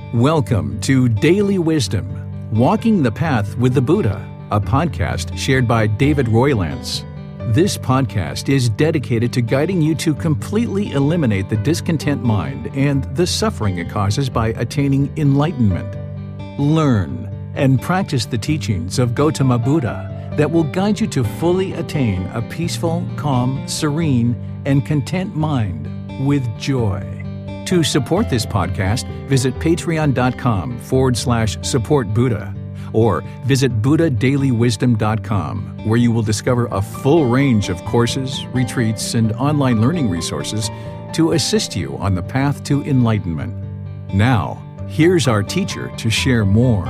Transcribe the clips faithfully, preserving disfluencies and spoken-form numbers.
Welcome to Daily Wisdom, Walking the Path with the Buddha, a podcast shared by David Roylance. This podcast is dedicated to guiding you to completely eliminate the discontent mind and the suffering it causes by attaining enlightenment. Learn and practice the teachings of Gautama Buddha that will guide you to fully attain a peaceful, calm, serene, and content mind with joy. To support this podcast, visit patreon.com forward slash support Buddha or visit buddha daily wisdom dot com, where you will discover a full range of courses, retreats, and online learning resources to assist you on the path to enlightenment. Now, here's our teacher to share more.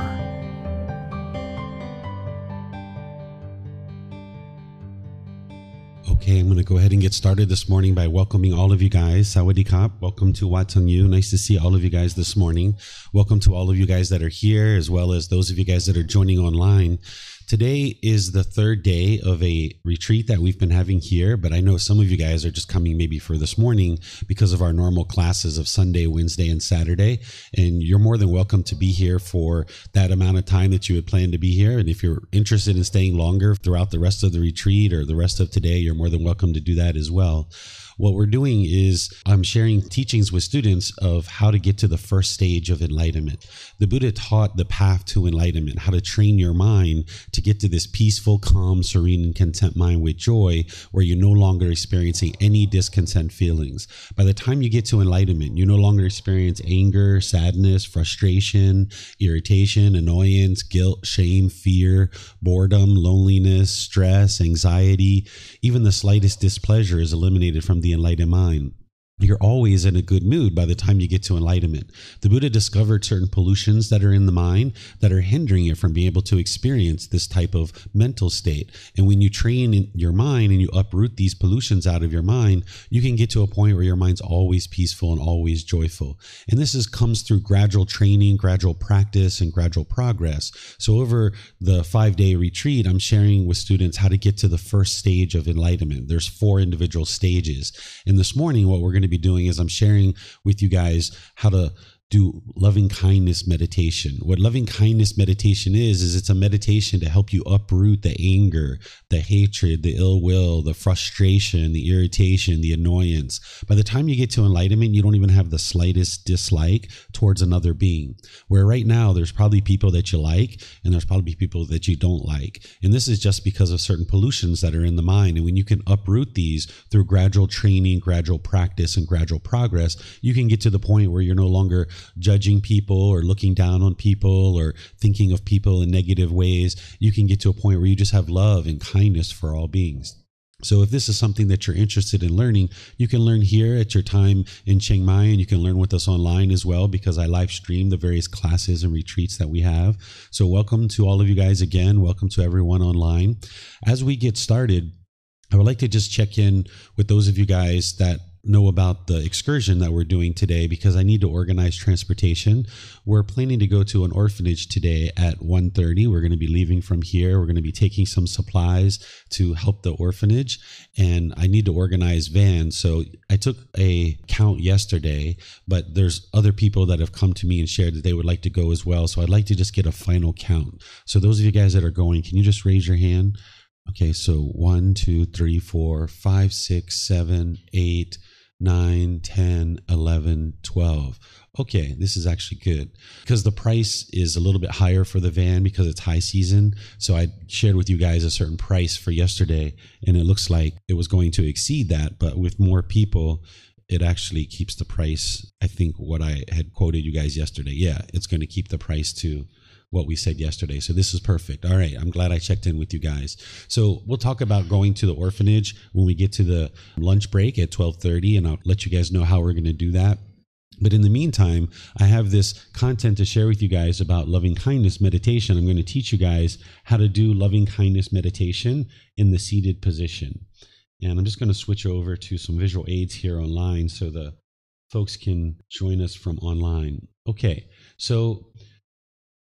Okay, I'm going to go ahead and get started this morning by welcoming all of you guys. Sawadee Kap. Welcome to Wat Sung Yu. Nice to see all of you guys this morning. Welcome to all of you guys that are here, as well as those of you guys that are joining online. Today is the third day of a retreat that we've been having here, but I know some of you guys are just coming maybe for this morning because of our normal classes of Sunday, Wednesday, and Saturday, and you're more than welcome to be here for that amount of time that you had planned to be here. And if you're interested in staying longer throughout the rest of the retreat or the rest of today, you're more than welcome to do that as well. What we're doing is I'm sharing teachings with students of how to get to the first stage of enlightenment. The Buddha taught the path to enlightenment, how to train your mind to get to this peaceful, calm, serene, and content mind with joy, where you're no longer experiencing any discontent feelings. By the time you get to enlightenment, you no longer experience anger, sadness, frustration, irritation, annoyance, guilt, shame, fear, boredom, loneliness, stress, anxiety. Even the slightest displeasure is eliminated from the enlightened mind. You're always in a good mood by the time you get to enlightenment. The Buddha discovered certain pollutions that are in the mind that are hindering you from being able to experience this type of mental state. And when you train in your mind and you uproot these pollutions out of your mind, you can get to a point where your mind's always peaceful and always joyful. And this is comes through gradual training, gradual practice, and gradual progress. So over the five-day retreat, I'm sharing with students how to get to the first stage of enlightenment. There's four individual stages. And this morning, what we're going to be doing is I'm sharing with you guys how to do loving kindness meditation. What loving kindness meditation is, is it's a meditation to help you uproot the anger, the hatred, the ill will, the frustration, the irritation, the annoyance. By the time you get to enlightenment, you don't even have the slightest dislike towards another being. Where right now, there's probably people that you like, and there's probably people that you don't like. And this is just because of certain pollutions that are in the mind. And when you can uproot these through gradual training, gradual practice, and gradual progress, you can get to the point where you're no longer judging people or looking down on people or thinking of people in negative ways. You can get to a point where you just have love and kindness for all beings. So if this is something that you're interested in learning, you can learn here at your time in Chiang Mai, and you can learn with us online as well, because I live stream the various classes and retreats that we have. So welcome to all of you guys again. Welcome to everyone online. As we get started, I would like to just check in with those of you guys that know about the excursion that we're doing today, because I need to organize transportation. We're planning to go to an orphanage today at one thirty. We're going to be leaving from here. We're going to be taking some supplies to help the orphanage, and I need to organize vans. So I took a count yesterday, but there's other people that have come to me and shared that they would like to go as well. So I'd like to just get a final count. So those of you guys that are going, can you just raise your hand? Okay, so one, two, three, four, five, six, seven, eight, nine, ten, eleven, twelve. Okay, this is actually good because the price is a little bit higher for the van because it's high season. So I shared with you guys a certain price for yesterday, and it looks like it was going to exceed that. But with more people, it actually keeps the price. I think what I had quoted you guys yesterday. Yeah, it's going to keep the price to what we said yesterday. So this is perfect. All right. I'm glad I checked in with you guys. So we'll talk about going to the orphanage when we get to the lunch break at twelve thirty, and I'll let you guys know how we're going to do that. But in the meantime, I have this content to share with you guys about loving kindness meditation. I'm going to teach you guys how to do loving kindness meditation in the seated position. And I'm just going to switch over to some visual aids here online so the folks can join us from online. Okay. So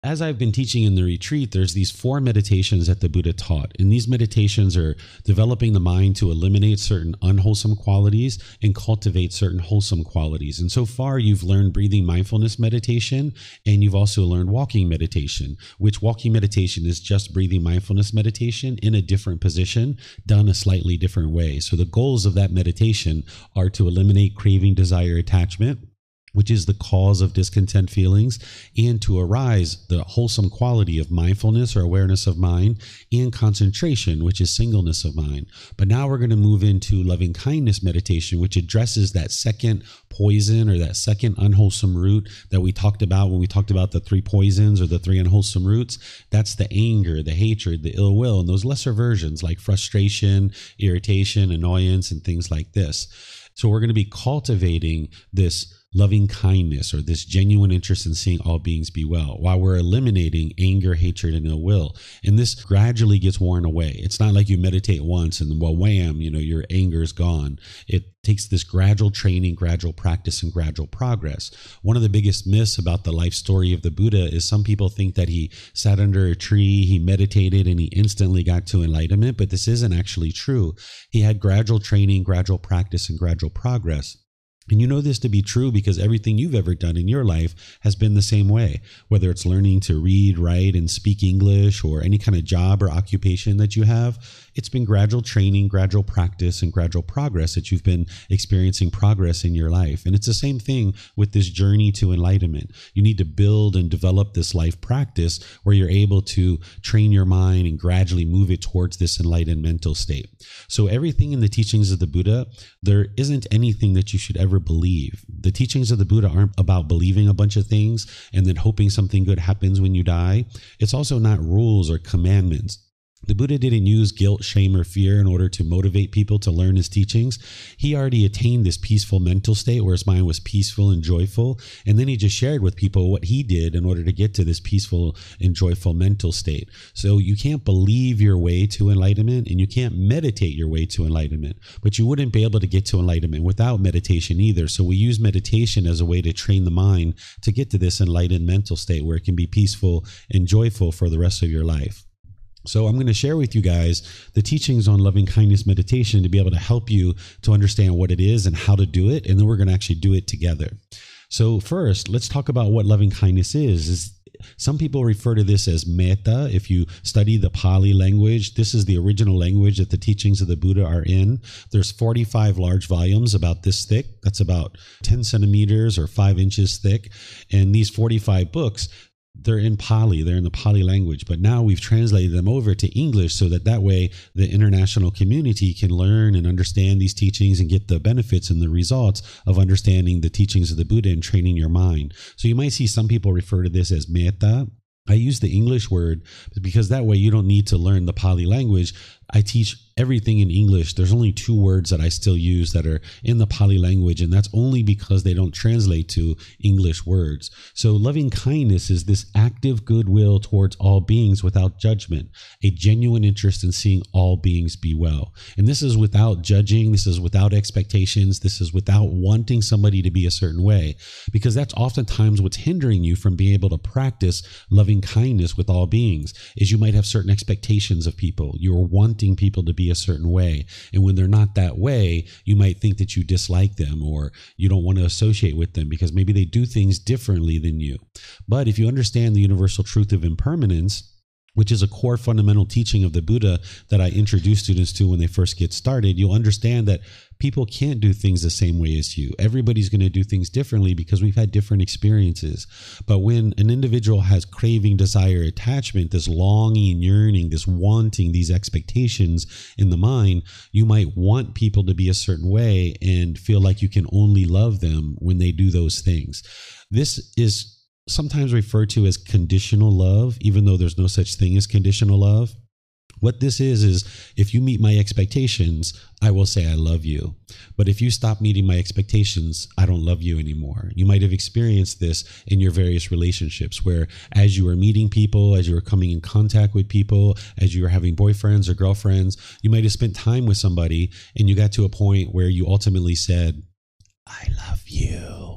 as I've been teaching in the retreat, there's these four meditations that the Buddha taught. And these meditations are developing the mind to eliminate certain unwholesome qualities and cultivate certain wholesome qualities. And so far, you've learned breathing mindfulness meditation, and you've also learned walking meditation, which walking meditation is just breathing mindfulness meditation in a different position, done a slightly different way. So the goals of that meditation are to eliminate craving, desire, attachment, which is the cause of discontent feelings, and to arise the wholesome quality of mindfulness or awareness of mind, and concentration, which is singleness of mind. But now we're going to move into loving kindness meditation, which addresses that second poison or that second unwholesome root that we talked about when we talked about the three poisons or the three unwholesome roots. That's the anger, the hatred, the ill will, and those lesser versions like frustration, irritation, annoyance, and things like this. So we're going to be cultivating this loving kindness or this genuine interest in seeing all beings be well while we're eliminating anger, hatred, and ill will. And this gradually gets worn away. It's not like you meditate once and well, wham, you know, your anger is gone. It takes this gradual training, gradual practice, and gradual progress. One of the biggest myths about the life story of the Buddha is some people think that he sat under a tree, he meditated, and he instantly got to enlightenment, but this isn't actually true. He had gradual training, gradual practice, and gradual progress. And you know this to be true because everything you've ever done in your life has been the same way, whether it's learning to read, write, and speak English or any kind of job or occupation that you have. It's been gradual training, gradual practice, and gradual progress that you've been experiencing progress in your life. And it's the same thing with this journey to enlightenment. You need to build and develop this life practice where you're able to train your mind and gradually move it towards this enlightened mental state. So everything in the teachings of the Buddha, there isn't anything that you should ever believe. The teachings of the Buddha aren't about believing a bunch of things and then hoping something good happens when you die. It's also not rules or commandments. The Buddha didn't use guilt, shame, or fear in order to motivate people to learn his teachings. He already attained this peaceful mental state where his mind was peaceful and joyful. And then he just shared with people what he did in order to get to this peaceful and joyful mental state. So you can't believe your way to enlightenment and you can't meditate your way to enlightenment, but you wouldn't be able to get to enlightenment without meditation either. So we use meditation as a way to train the mind to get to this enlightened mental state where it can be peaceful and joyful for the rest of your life. So I'm going to share with you guys the teachings on loving kindness meditation to be able to help you to understand what it is and how to do it. And then we're going to actually do it together. So first, let's talk about what loving kindness is. is Some people refer to this as metta. If you study the Pali language, this is the original language that the teachings of the Buddha are in. There's forty-five large volumes about this thick. That's about ten centimeters or five inches thick. And these forty-five books, they're in Pali, they're in the Pali language, but now we've translated them over to English so that that way the international community can learn and understand these teachings and get the benefits and the results of understanding the teachings of the Buddha and training your mind. So you might see some people refer to this as metta. I use the English word because that way you don't need to learn the Pali language. I teach everything in English. There's only two words that I still use that are in the Pali language, and that's only because they don't translate to English words. So loving kindness is this active goodwill towards all beings without judgment, a genuine interest in seeing all beings be well. And this is without judging. This is without expectations. This is without wanting somebody to be a certain way, because that's oftentimes what's hindering you from being able to practice loving kindness with all beings, is you might have certain expectations of people. You're wanting people to be a certain way. And when they're not that way, you might think that you dislike them or you don't want to associate with them because maybe they do things differently than you. But if you understand the universal truth of impermanence, which is a core fundamental teaching of the Buddha that I introduce students to when they first get started, you'll understand that people can't do things the same way as you. Everybody's going to do things differently because we've had different experiences. But when an individual has craving, desire, attachment, this longing, yearning, this wanting, these expectations in the mind, you might want people to be a certain way and feel like you can only love them when they do those things. This is sometimes referred to as conditional love, even though there's no such thing as conditional love. What this is, is if you meet my expectations, I will say I love you. But if you stop meeting my expectations, I don't love you anymore. You might have experienced this in your various relationships where as you were meeting people, as you were coming in contact with people, as you were having boyfriends or girlfriends, you might have spent time with somebody and you got to a point where you ultimately said, I love you.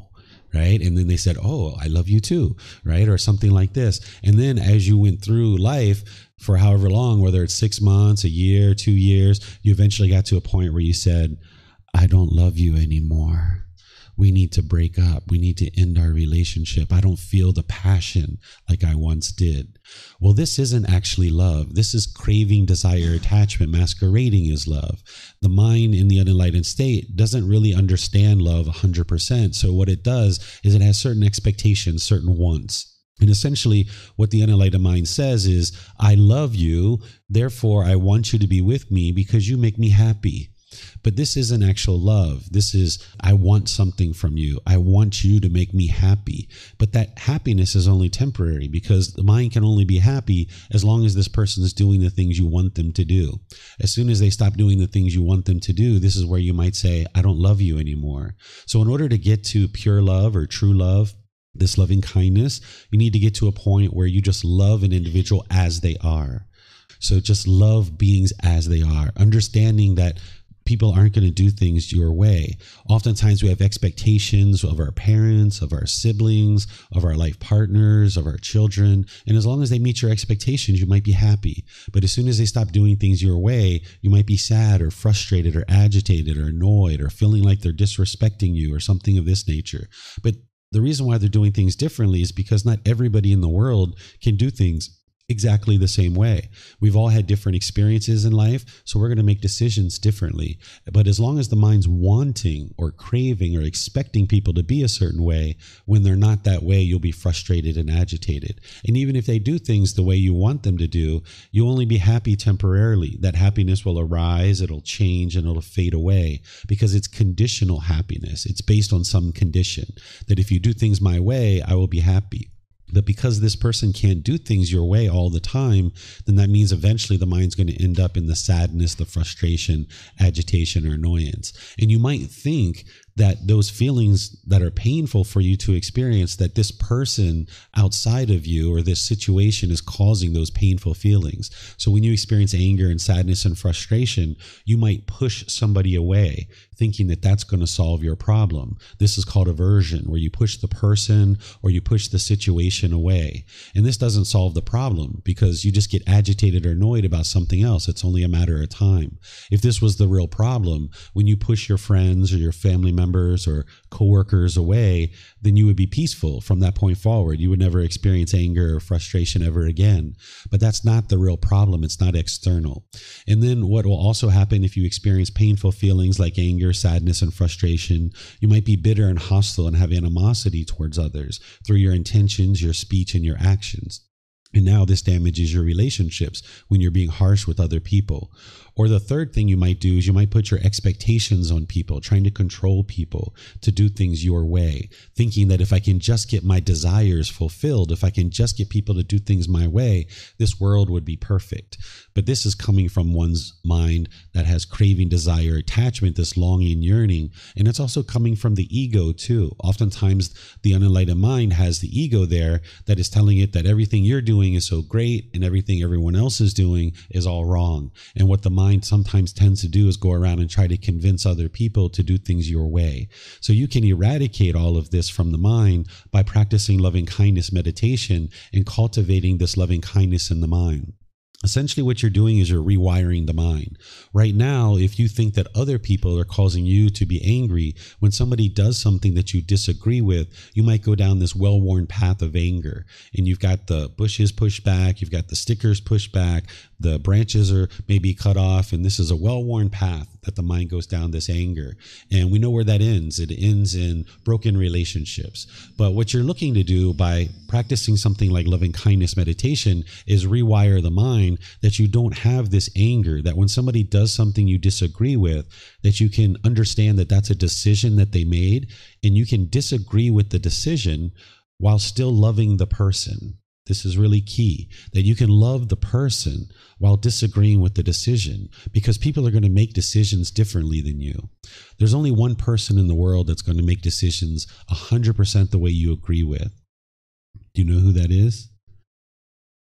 right? And then they said, oh, I love you too, right? Or something like this. And then as you went through life for however long, whether it's six months, a year, two years, you eventually got to a point where you said, I don't love you anymore. We need to break up. We need to end our relationship. I don't feel the passion like I once did. Well, this isn't actually love. This is craving, desire, attachment masquerading as love. The mind in the unenlightened state doesn't really understand love one hundred percent. So what it does is it has certain expectations, certain wants. And essentially what the unenlightened mind says is, I love you, therefore I want you to be with me because you make me happy. But this isn't actual love. This is, I want something from you. I want you to make me happy. But that happiness is only temporary because the mind can only be happy as long as this person is doing the things you want them to do. As soon as they stop doing the things you want them to do, this is where you might say, I don't love you anymore. So in order to get to pure love or true love, this loving kindness, you need to get to a point where you just love an individual as they are. So just love beings as they are, understanding that people aren't going to do things your way. Oftentimes we have expectations of our parents, of our siblings, of our life partners, of our children. And as long as they meet your expectations, you might be happy. But as soon as they stop doing things your way, you might be sad or frustrated or agitated or annoyed or feeling like they're disrespecting you or something of this nature. But the reason why they're doing things differently is because not everybody in the world can do things exactly the same way. We've all had different experiences in life, so we're going to make decisions differently. But as long as the mind's wanting or craving or expecting people to be a certain way, when they're not that way, you'll be frustrated and agitated. And even if they do things the way you want them to do, you'll only be happy temporarily. That happiness will arise, it'll change, and it'll fade away because it's conditional happiness. It's based on some condition that if you do things my way, I will be happy. But because this person can't do things your way all the time, then that means eventually the mind's going to end up in the sadness, the frustration, agitation, or annoyance. And you might think that those feelings that are painful for you to experience, that this person outside of you or this situation is causing those painful feelings. So when you experience anger and sadness and frustration, you might push somebody away thinking that that's going to solve your problem. This is called aversion, where you push the person or you push the situation away. And this doesn't solve the problem because you just get agitated or annoyed about something else. It's only a matter of time. If this was the real problem, when you push your friends or your family members or coworkers away, then you would be peaceful from that point forward. You would never experience anger or frustration ever again. But that's not the real problem. It's not external. And then what will also happen if you experience painful feelings like anger, sadness, and frustration, you might be bitter and hostile and have animosity towards others through your intentions, your speech, and your actions. And now this damages your relationships when you're being harsh with other people. Or the third thing you might do is you might put your expectations on people, trying to control people to do things your way, thinking that if I can just get my desires fulfilled, if I can just get people to do things my way, this world would be perfect. But this is coming from one's mind that has craving, desire, attachment, this longing, yearning. And it's also coming from the ego too. Oftentimes the unenlightened mind has the ego there that is telling it that everything you're doing is so great and everything everyone else is doing is all wrong. And what the mind sometimes tends to do is go around and try to convince other people to do things your way. So you can eradicate all of this from the mind by practicing loving kindness meditation and cultivating this loving kindness in the mind. Essentially what you're doing is you're rewiring the mind. Right now, if you think that other people are causing you to be angry, when somebody does something that you disagree with, you might go down this well-worn path of anger. And you've got the bushes pushed back, you've got the stickers pushed back, the branches are maybe cut off, and this is a well-worn path that the mind goes down, this anger. And we know where that ends. It ends in broken relationships. But what you're looking to do by practicing something like loving kindness meditation is rewire the mind that you don't have this anger, that when somebody does something you disagree with, that you can understand that that's a decision that they made, and you can disagree with the decision while still loving the person. This is really key, that you can love the person while disagreeing with the decision, because people are going to make decisions differently than you. There's only one person in the world that's going to make decisions one hundred percent the way you agree with. Do you know who that is?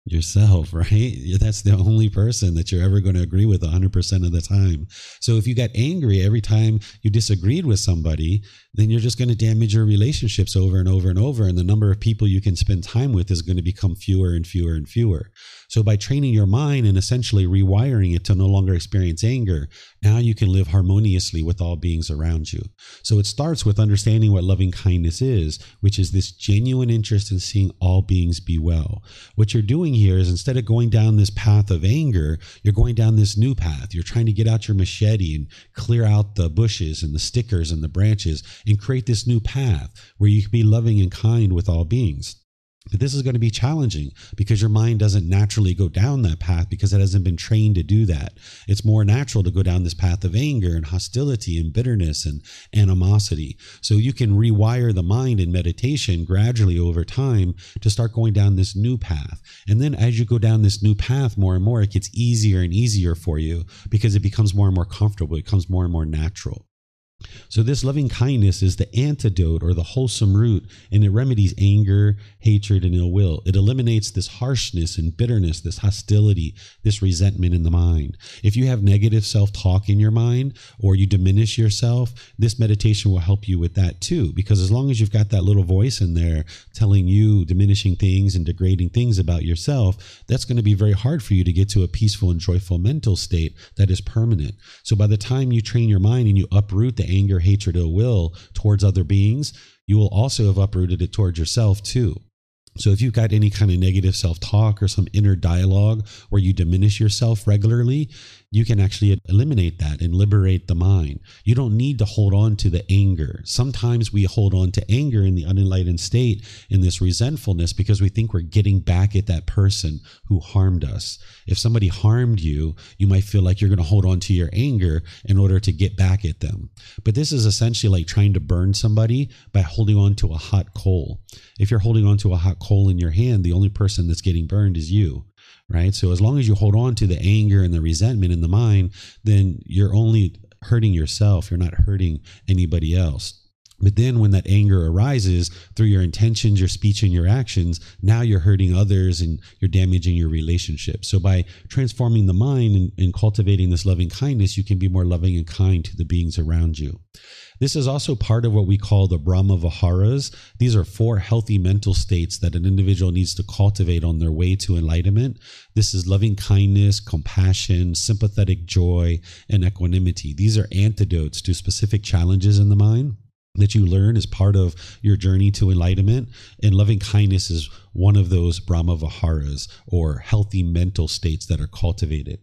Yourself, right? That's the only person that you're ever going to agree with one hundred percent of the time. So if you got angry every time you disagreed with somebody, then you're just going to damage your relationships over and over and over. And the number of people you can spend time with is going to become fewer and fewer and fewer. So by training your mind and essentially rewiring it to no longer experience anger, now you can live harmoniously with all beings around you. So it starts with understanding what loving kindness is, which is this genuine interest in seeing all beings be well. What you're doing here is, instead of going down this path of anger, you're going down this new path. You're trying to get out your machete and clear out the bushes and the stickers and the branches and create this new path where you can be loving and kind with all beings. But this is going to be challenging because your mind doesn't naturally go down that path because it hasn't been trained to do that. It's more natural to go down this path of anger and hostility and bitterness and animosity. So you can rewire the mind in meditation gradually over time to start going down this new path. And then as you go down this new path more and more, it gets easier and easier for you because it becomes more and more comfortable. It becomes more and more natural. So this loving kindness is the antidote or the wholesome root, and it remedies anger, hatred, and ill will. It eliminates this harshness and bitterness, this hostility, this resentment in the mind. If you have negative self-talk in your mind or you diminish yourself, this meditation will help you with that too, because as long as you've got that little voice in there telling you diminishing things and degrading things about yourself, that's going to be very hard for you to get to a peaceful and joyful mental state that is permanent. So by the time you train your mind and you uproot the anger, hatred, ill will towards other beings, you will also have uprooted it towards yourself too. So if you've got any kind of negative self-talk or some inner dialogue where you diminish yourself regularly, you can actually eliminate that and liberate the mind. You don't need to hold on to the anger. Sometimes we hold on to anger in the unenlightened state in this resentfulness because we think we're getting back at that person who harmed us. If somebody harmed you, you might feel like you're going to hold on to your anger in order to get back at them. But this is essentially like trying to burn somebody by holding on to a hot coal. If you're holding on to a hot coal in your hand, the only person that's getting burned is you. Right? So as long as you hold on to the anger and the resentment in the mind, then you're only hurting yourself. You're not hurting anybody else. But then when that anger arises through your intentions, your speech, and your actions, now you're hurting others and you're damaging your relationship. So by transforming the mind and, and cultivating this loving kindness, you can be more loving and kind to the beings around you. This is also part of what we call the Brahma Viharas. These are four healthy mental states that an individual needs to cultivate on their way to enlightenment. This is loving kindness, compassion, sympathetic joy, and equanimity. These are antidotes to specific challenges in the mind that you learn as part of your journey to enlightenment. And loving kindness is one of those Brahma Viharas, or healthy mental states that are cultivated.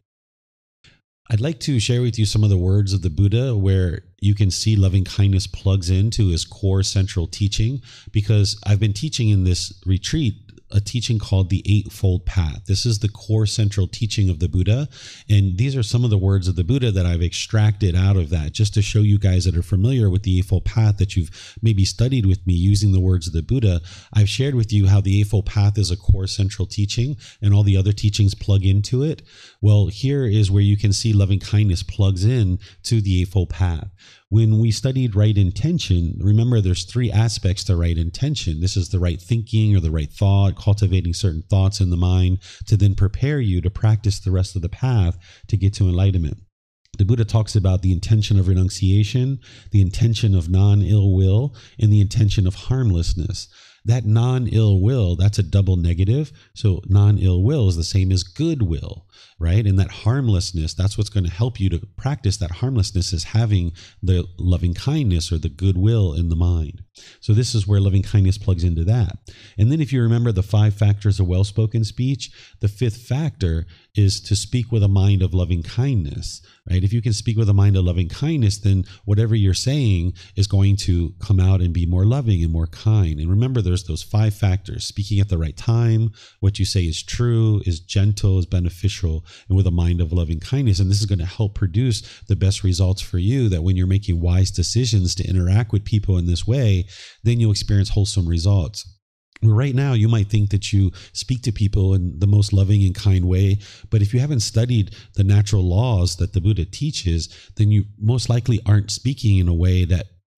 I'd like to share with you some of the words of the Buddha where you can see loving kindness plugs into his core central teaching, because I've been teaching in this retreat a teaching called the Eightfold Path. This is the core central teaching of the Buddha. And these are some of the words of the Buddha that I've extracted out of that, just to show you guys that are familiar with the Eightfold Path, that you've maybe studied with me using the words of the Buddha. I've shared with you how the Eightfold Path is a core central teaching and all the other teachings plug into it. Well, here is where you can see loving kindness plugs in to the Eightfold Path. When we studied right intention, remember there's three aspects to right intention. This is the right thinking or the right thought, cultivating certain thoughts in the mind to then prepare you to practice the rest of the path to get to enlightenment. The Buddha talks about the intention of renunciation, the intention of non-ill will, and the intention of harmlessness. That non-ill will, that's a double negative. So non-ill will is the same as goodwill, right? And that harmlessness, that's what's going to help you to practice that harmlessness, is having the loving kindness or the goodwill in the mind. So this is where loving kindness plugs into that. And then if you remember the five factors of well-spoken speech, the fifth factor is to speak with a mind of loving kindness, right? If you can speak with a mind of loving kindness, then whatever you're saying is going to come out and be more loving and more kind. And remember, there's those five factors: speaking at the right time, what you say is true, is gentle, is beneficial, and with a mind of loving kindness. And this is going to help produce the best results for you, that when you're making wise decisions to interact with people in this way, then you'll experience wholesome results. Right now, you might think that you speak to people in the most loving and kind way, but if you haven't studied the natural laws that the Buddha teaches, then you most likely aren't speaking in a way that is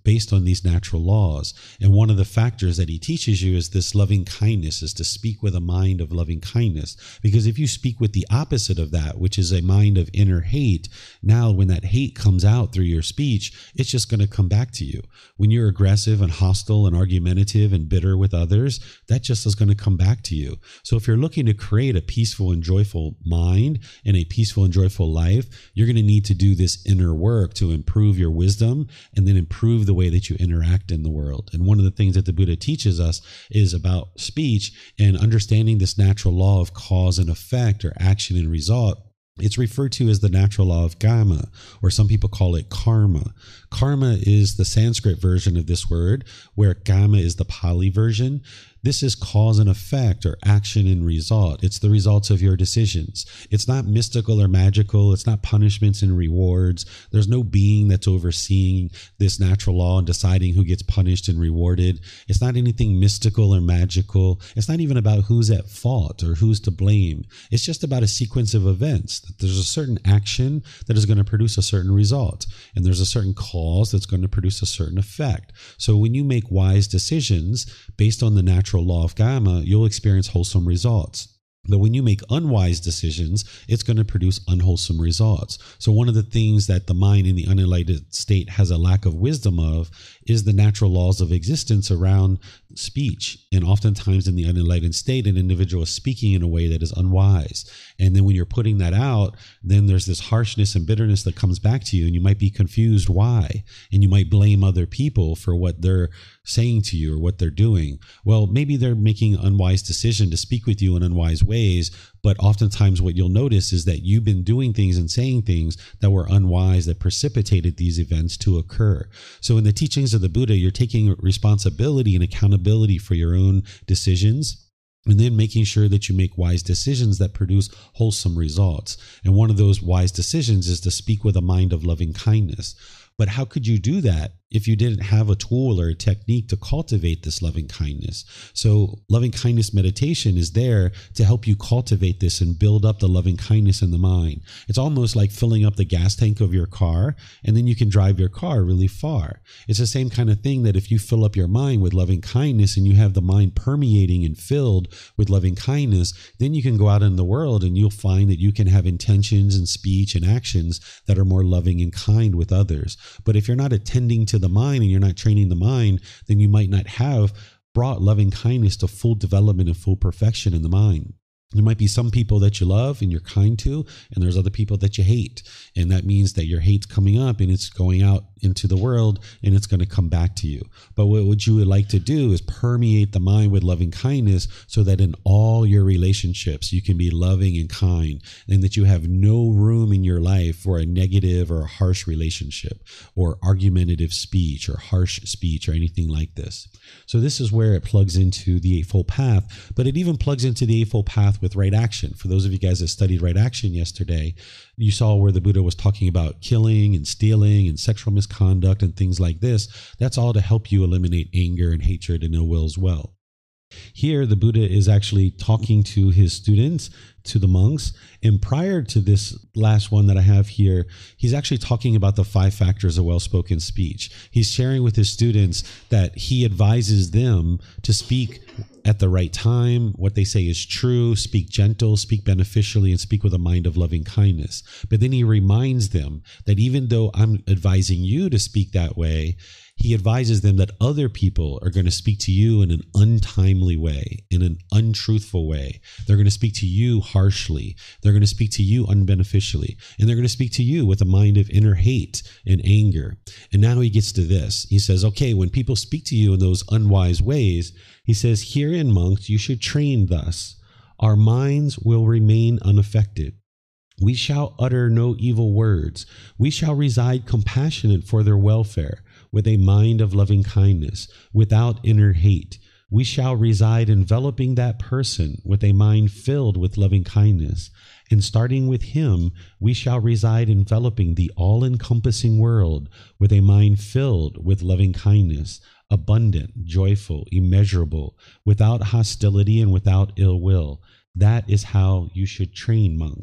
based on these natural laws. And one of the factors that he teaches you is this loving kindness, is to speak with a mind of loving kindness. Because if you speak with the opposite of that, which is a mind of inner hate, now when that hate comes out through your speech, it's just going to come back to you. When you're aggressive and hostile and argumentative and bitter with others, that just is going to come back to you. So if you're looking to create a peaceful and joyful mind and a peaceful and joyful life, you're going to need to do this inner work to improve your wisdom and then improve the way that you interact in the world. And one of the things that the Buddha teaches us is about speech and understanding this natural law of cause and effect, or action and result. It's referred to as the natural law of kamma, or some people call it karma. Karma is the Sanskrit version of this word, where kamma is the Pali version. This is cause and effect, or action and result. It's the results of your decisions. It's not mystical or magical. It's not punishments and rewards. There's no being that's overseeing this natural law and deciding who gets punished and rewarded. It's not anything mystical or magical. It's not even about who's at fault or who's to blame. It's just about a sequence of events. There's a certain action that is going to produce a certain result, and there's a certain cause that's going to produce a certain effect. So when you make wise decisions based on the natural law of kamma, you'll experience wholesome results. But when you make unwise decisions, it's going to produce unwholesome results. So one of the things that the mind in the unenlightened state has a lack of wisdom of is the natural laws of existence around speech. And oftentimes in the unenlightened state, an individual is speaking in a way that is unwise. And then when you're putting that out, then there's this harshness and bitterness that comes back to you, and you might be confused why. And you might blame other people for what they're saying to you or what they're doing. Well, maybe they're making an unwise decision to speak with you in unwise ways, but oftentimes what you'll notice is that you've been doing things and saying things that were unwise that precipitated these events to occur. So in the teachings of the Buddha, you're taking responsibility and accountability for your own decisions, and then making sure that you make wise decisions that produce wholesome results. And one of those wise decisions is to speak with a mind of loving kindness. But how could you do that if you didn't have a tool or a technique to cultivate this loving kindness? So loving kindness meditation is there to help you cultivate this and build up the loving kindness in the mind. It's almost like filling up the gas tank of your car, and then you can drive your car really far. It's the same kind of thing that if you fill up your mind with loving kindness and you have the mind permeating and filled with loving kindness, then you can go out in the world and you'll find that you can have intentions and speech and actions that are more loving and kind with others. But if you're not attending to the mind and you're not training the mind, then you might not have brought loving kindness to full development and full perfection in the mind. There might be some people that you love and you're kind to, and there's other people that you hate. And that means that your hate's coming up and it's going out into the world and it's going to come back to you. But what, what you would like to do is permeate the mind with loving kindness so that in all your relationships, you can be loving and kind, and that you have no room in your life for a negative or a harsh relationship or argumentative speech or harsh speech or anything like this. So this is where it plugs into the Eightfold Path, but it even plugs into the Eightfold Path with right action. For those of you guys that studied right action yesterday, you saw where the Buddha was talking about killing and stealing and sexual misconduct and things like this. That's all to help you eliminate anger and hatred and ill will as well. Here, the Buddha is actually talking to his students, to the monks. And prior to this last one that I have here, he's actually talking about the five factors of well-spoken speech. He's sharing with his students that he advises them to speak at the right time, what they say is true, speak gentle, speak beneficially, and speak with a mind of loving kindness. But then he reminds them that even though I'm advising you to speak that way, he advises them that other people are going to speak to you in an untimely way, in an untruthful way. They're going to speak to you harshly. They're going to speak to you unbeneficially. And they're going to speak to you with a mind of inner hate and anger. And now he gets to this. He says, okay, when people speak to you in those unwise ways, he says, herein, monks, you should train thus. Our minds will remain unaffected. We shall utter no evil words. We shall reside compassionate for their welfare, with a mind of loving kindness, without inner hate. We shall reside enveloping that person with a mind filled with loving kindness. And starting with him, we shall reside enveloping the all-encompassing world with a mind filled with loving kindness, abundant, joyful, immeasurable, without hostility and without ill will. That is how you should train, monks.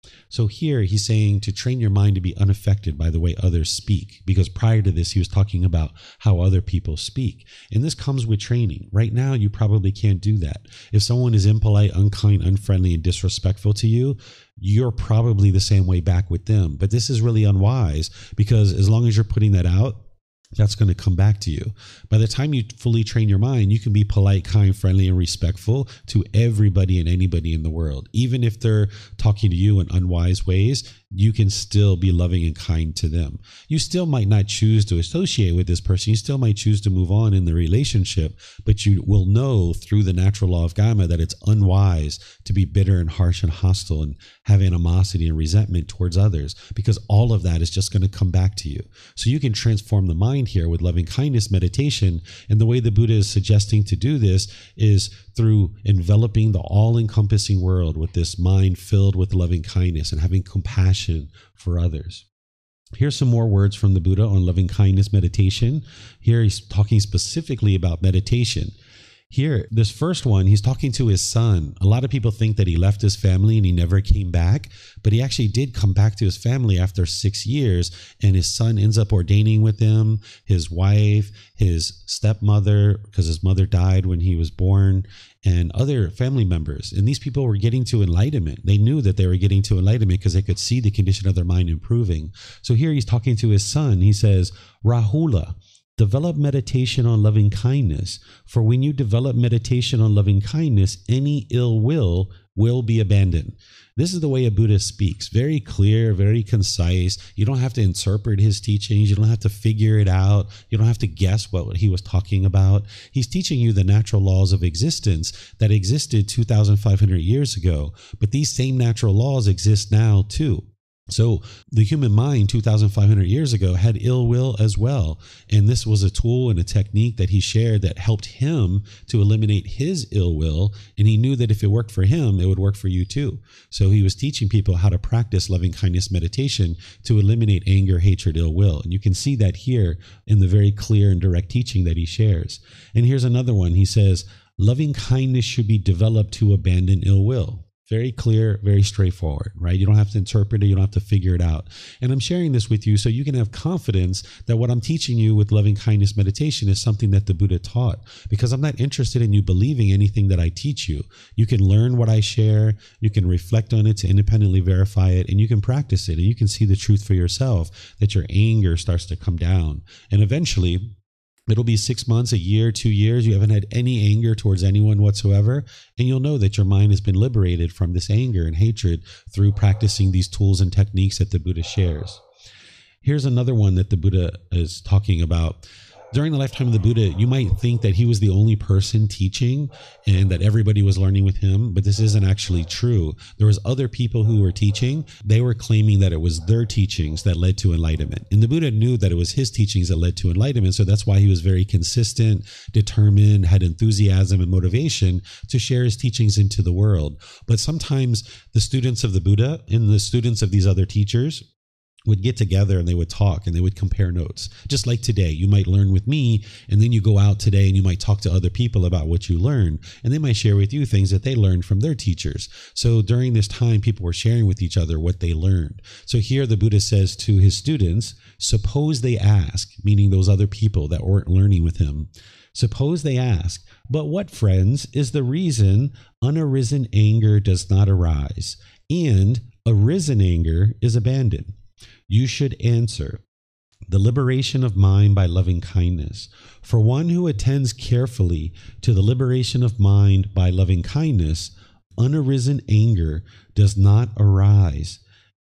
So here he's saying to train your mind to be unaffected by the way others speak, because prior to this, he was talking about how other people speak. And this comes with training. Right now, you probably can't do that. If someone is impolite, unkind, unfriendly, and disrespectful to you, you're probably the same way back with them. But this is really unwise, because as long as you're putting that out, that's going to come back to you. By the time you fully train your mind, you can be polite, kind, friendly, and respectful to everybody and anybody in the world. Even if they're talking to you in unwise ways, you can still be loving and kind to them. You still might not choose to associate with this person. You still might choose to move on in the relationship, but you will know through the natural law of Gamma that it's unwise to be bitter and harsh and hostile and have animosity and resentment towards others, because all of that is just going to come back to you. So you can transform the mind here with loving kindness meditation. And the way the Buddha is suggesting to do this is through enveloping the all-encompassing world with this mind filled with loving kindness and having compassion for others. Here's some more words from the Buddha on loving kindness meditation. Here he's talking specifically about meditation. Here, this first one, he's talking to his son. A lot of people think that he left his family and he never came back, but he actually did come back to his family after six years, and his son ends up ordaining with him, his wife, his stepmother, because his mother died when he was born, and other family members. And these people were getting to enlightenment. They knew that they were getting to enlightenment because they could see the condition of their mind improving. So here he's talking to his son. He says, Rahula, develop meditation on loving kindness. For when you develop meditation on loving kindness, any ill will will be abandoned. This is the way a Buddha speaks. Very clear, very concise. You don't have to interpret his teachings. You don't have to figure it out. You don't have to guess what he was talking about. He's teaching you the natural laws of existence that existed two thousand five hundred years ago. But these same natural laws exist now too. So the human mind two thousand five hundred years ago had ill will as well. And this was a tool and a technique that he shared that helped him to eliminate his ill will. And he knew that if it worked for him, it would work for you too. So he was teaching people how to practice loving kindness meditation to eliminate anger, hatred, ill will. And you can see that here in the very clear and direct teaching that he shares. And here's another one. He says, loving kindness should be developed to abandon ill will. Very clear, very straightforward, right? You don't have to interpret it. You don't have to figure it out. And I'm sharing this with you so you can have confidence that what I'm teaching you with loving kindness meditation is something that the Buddha taught, because I'm not interested in you believing anything that I teach you. You can learn what I share. You can reflect on it to independently verify it, and you can practice it, and you can see the truth for yourself, that your anger starts to come down. And eventually, it'll be six months, a year, two years. You haven't had any anger towards anyone whatsoever. And you'll know that your mind has been liberated from this anger and hatred through practicing these tools and techniques that the Buddha shares. Here's another one that the Buddha is talking about. During the lifetime of the Buddha, you might think that he was the only person teaching and that everybody was learning with him, but this isn't actually true. There was other people who were teaching. They were claiming that it was their teachings that led to enlightenment. And the Buddha knew that it was his teachings that led to enlightenment, so that's why he was very consistent, determined, had enthusiasm and motivation to share his teachings into the world. But sometimes the students of the Buddha and the students of these other teachers would get together and they would talk and they would compare notes. Just like today, you might learn with me, and then you go out today and you might talk to other people about what you learned, and they might share with you things that they learned from their teachers. So during this time, people were sharing with each other what they learned. So here the Buddha says to his students, suppose they ask, meaning those other people that weren't learning with him, suppose they ask, but what, friends, is the reason unarisen anger does not arise and arisen anger is abandoned? You should answer, the liberation of mind by loving kindness. For one who attends carefully to the liberation of mind by loving kindness, unarisen anger does not arise,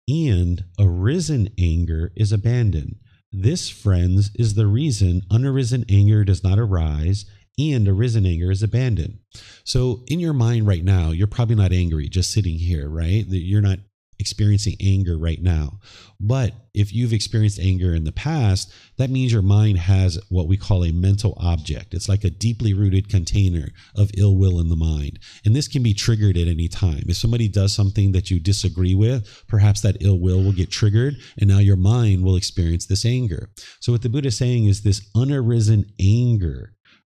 and arisen anger is abandoned. This, friends, is the reason unarisen anger does not arise, and arisen anger is abandoned. So in your mind right now, you're probably not angry just sitting here, right? You're not experiencing anger right now. But if you've experienced anger in the past, that means your mind has what we call a mental object. It's like a deeply rooted container of ill will in the mind. And this can be triggered at any time. If somebody does something that you disagree with, perhaps that ill will will get triggered, and now your mind will experience this anger. So what the Buddha is saying is this unarisen anger,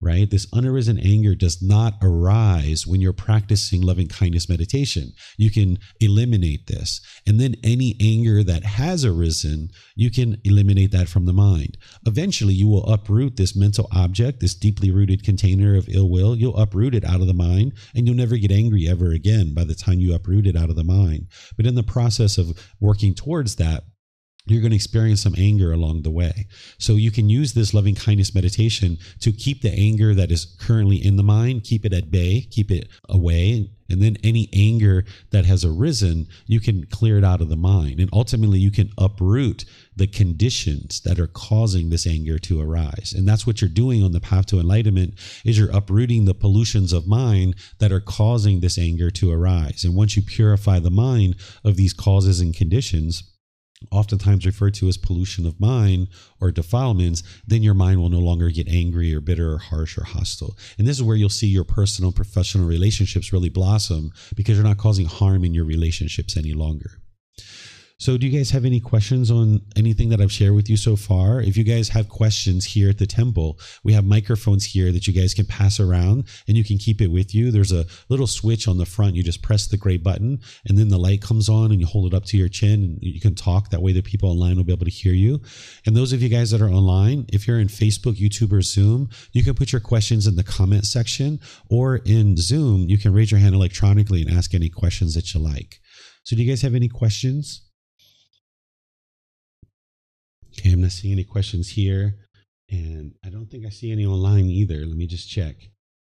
right? This unarisen anger does not arise when you're practicing loving kindness meditation. You can eliminate this. And then any anger that has arisen, you can eliminate that from the mind. Eventually, you will uproot this mental object, this deeply rooted container of ill will. You'll uproot it out of the mind, and you'll never get angry ever again by the time you uproot it out of the mind. But in the process of working towards that, you're going to experience some anger along the way. So you can use this loving kindness meditation to keep the anger that is currently in the mind, keep it at bay, keep it away. And then any anger that has arisen, you can clear it out of the mind. And ultimately, you can uproot the conditions that are causing this anger to arise. And that's what you're doing on the path to enlightenment, is you're uprooting the pollutions of mind that are causing this anger to arise. And once you purify the mind of these causes and conditions, oftentimes referred to as pollution of mind or defilements, then your mind will no longer get angry or bitter or harsh or hostile. And this is where you'll see your personal and professional relationships really blossom, because you're not causing harm in your relationships any longer. So do you guys have any questions on anything that I've shared with you so far? If you guys have questions here at the temple, we have microphones here that you guys can pass around, and you can keep it with you. There's a little switch on the front. You just press the gray button, and then the light comes on, and you hold it up to your chin, and you can talk. That way the people online will be able to hear you. And those of you guys that are online, if you're in Facebook, YouTube, or Zoom, you can put your questions in the comment section, or in Zoom, you can raise your hand electronically and ask any questions that you like. So do you guys have any questions? Okay, I'm not seeing any questions here, and I don't think I see any online either. Let me just check.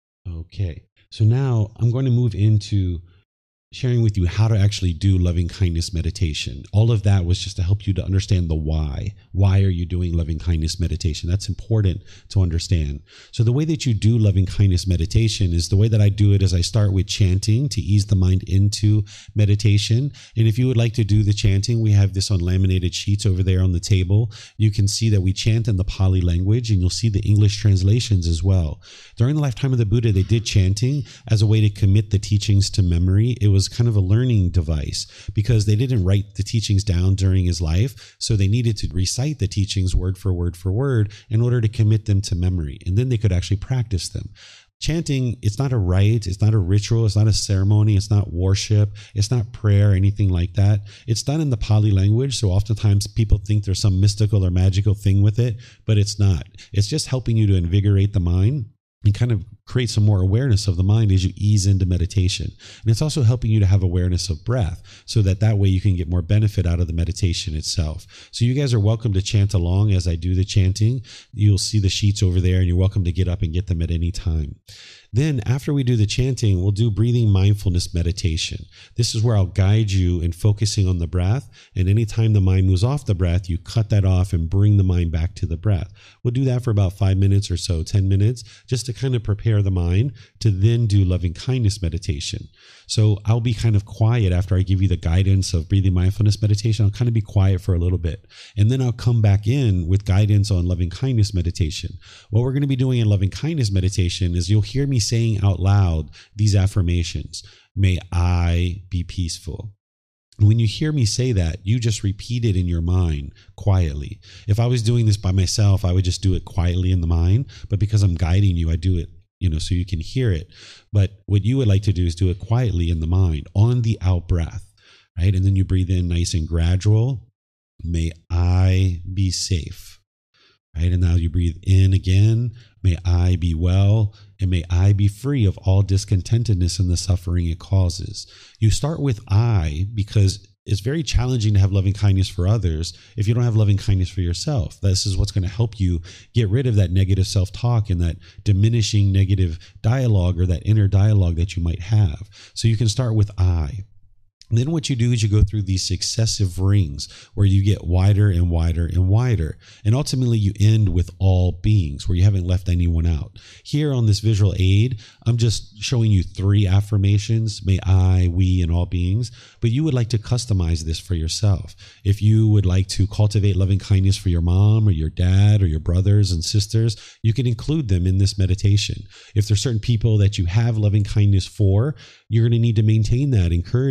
Okay, so now I'm going to move into sharing with you how to actually do loving kindness meditation. All of that was just to help you to understand the why. Why are you doing loving kindness meditation? That's important to understand. So the way that you do loving kindness meditation is the way that I do it is I start with chanting to ease the mind into meditation. And if you would like to do the chanting, we have this on laminated sheets over there on the table. You can see that we chant in the Pali language, and you'll see the English translations as well. During the lifetime of the Buddha, they did chanting as a way to commit the teachings to memory. It was was kind of a learning device because they didn't write the teachings down during his life. So they needed to recite the teachings word for word for word in order to commit them to memory. And then they could actually practice them. Chanting, it's not a rite, it's not a ritual, it's not a ceremony, it's not worship, it's not prayer, anything like that. It's done in the Pali language, so oftentimes people think there's some mystical or magical thing with it, but it's not. It's just helping you to invigorate the mind and kind of create some more awareness of the mind as you ease into meditation. And it's also helping you to have awareness of breath so that that way you can get more benefit out of the meditation itself. So you guys are welcome to chant along as I do the chanting. You'll see the sheets over there, and you're welcome to get up and get them at any time. Then after we do the chanting, we'll do breathing mindfulness meditation. This is where I'll guide you in focusing on the breath. And anytime the mind moves off the breath, you cut that off and bring the mind back to the breath. We'll do that for about five minutes or so, ten minutes, just to kind of prepare the mind to then do loving kindness meditation. So I'll be kind of quiet after I give you the guidance of breathing mindfulness meditation. I'll kind of be quiet for a little bit. And then I'll come back in with guidance on loving kindness meditation. What we're going to be doing in loving kindness meditation is you'll hear me saying out loud these affirmations. May I be peaceful. When you hear me say that, you just repeat it in your mind quietly. If I was doing this by myself, I would just do it quietly in the mind. But because I'm guiding you, I do it, you know, so you can hear it. But what you would like to do is do it quietly in the mind on the out breath, right? And then you breathe in nice and gradual. May I be safe, right? And now you breathe in again. May I be well, and may I be free of all discontentedness and the suffering it causes. You start with I because it's very challenging to have loving kindness for others if you don't have loving kindness for yourself. This is what's going to help you get rid of that negative self-talk and that diminishing negative dialogue or that inner dialogue that you might have. So you can start with I. Then what you do is you go through these successive rings where you get wider and wider and wider. And ultimately you end with all beings where you haven't left anyone out. Here on this visual aid, I'm just showing you three affirmations. May I, we, and all beings. But you would like to customize this for yourself. If you would like to cultivate loving kindness for your mom or your dad or your brothers and sisters, you can include them in this meditation. If there's certain people that you have loving kindness for, you're going to need to maintain that, encourage that, support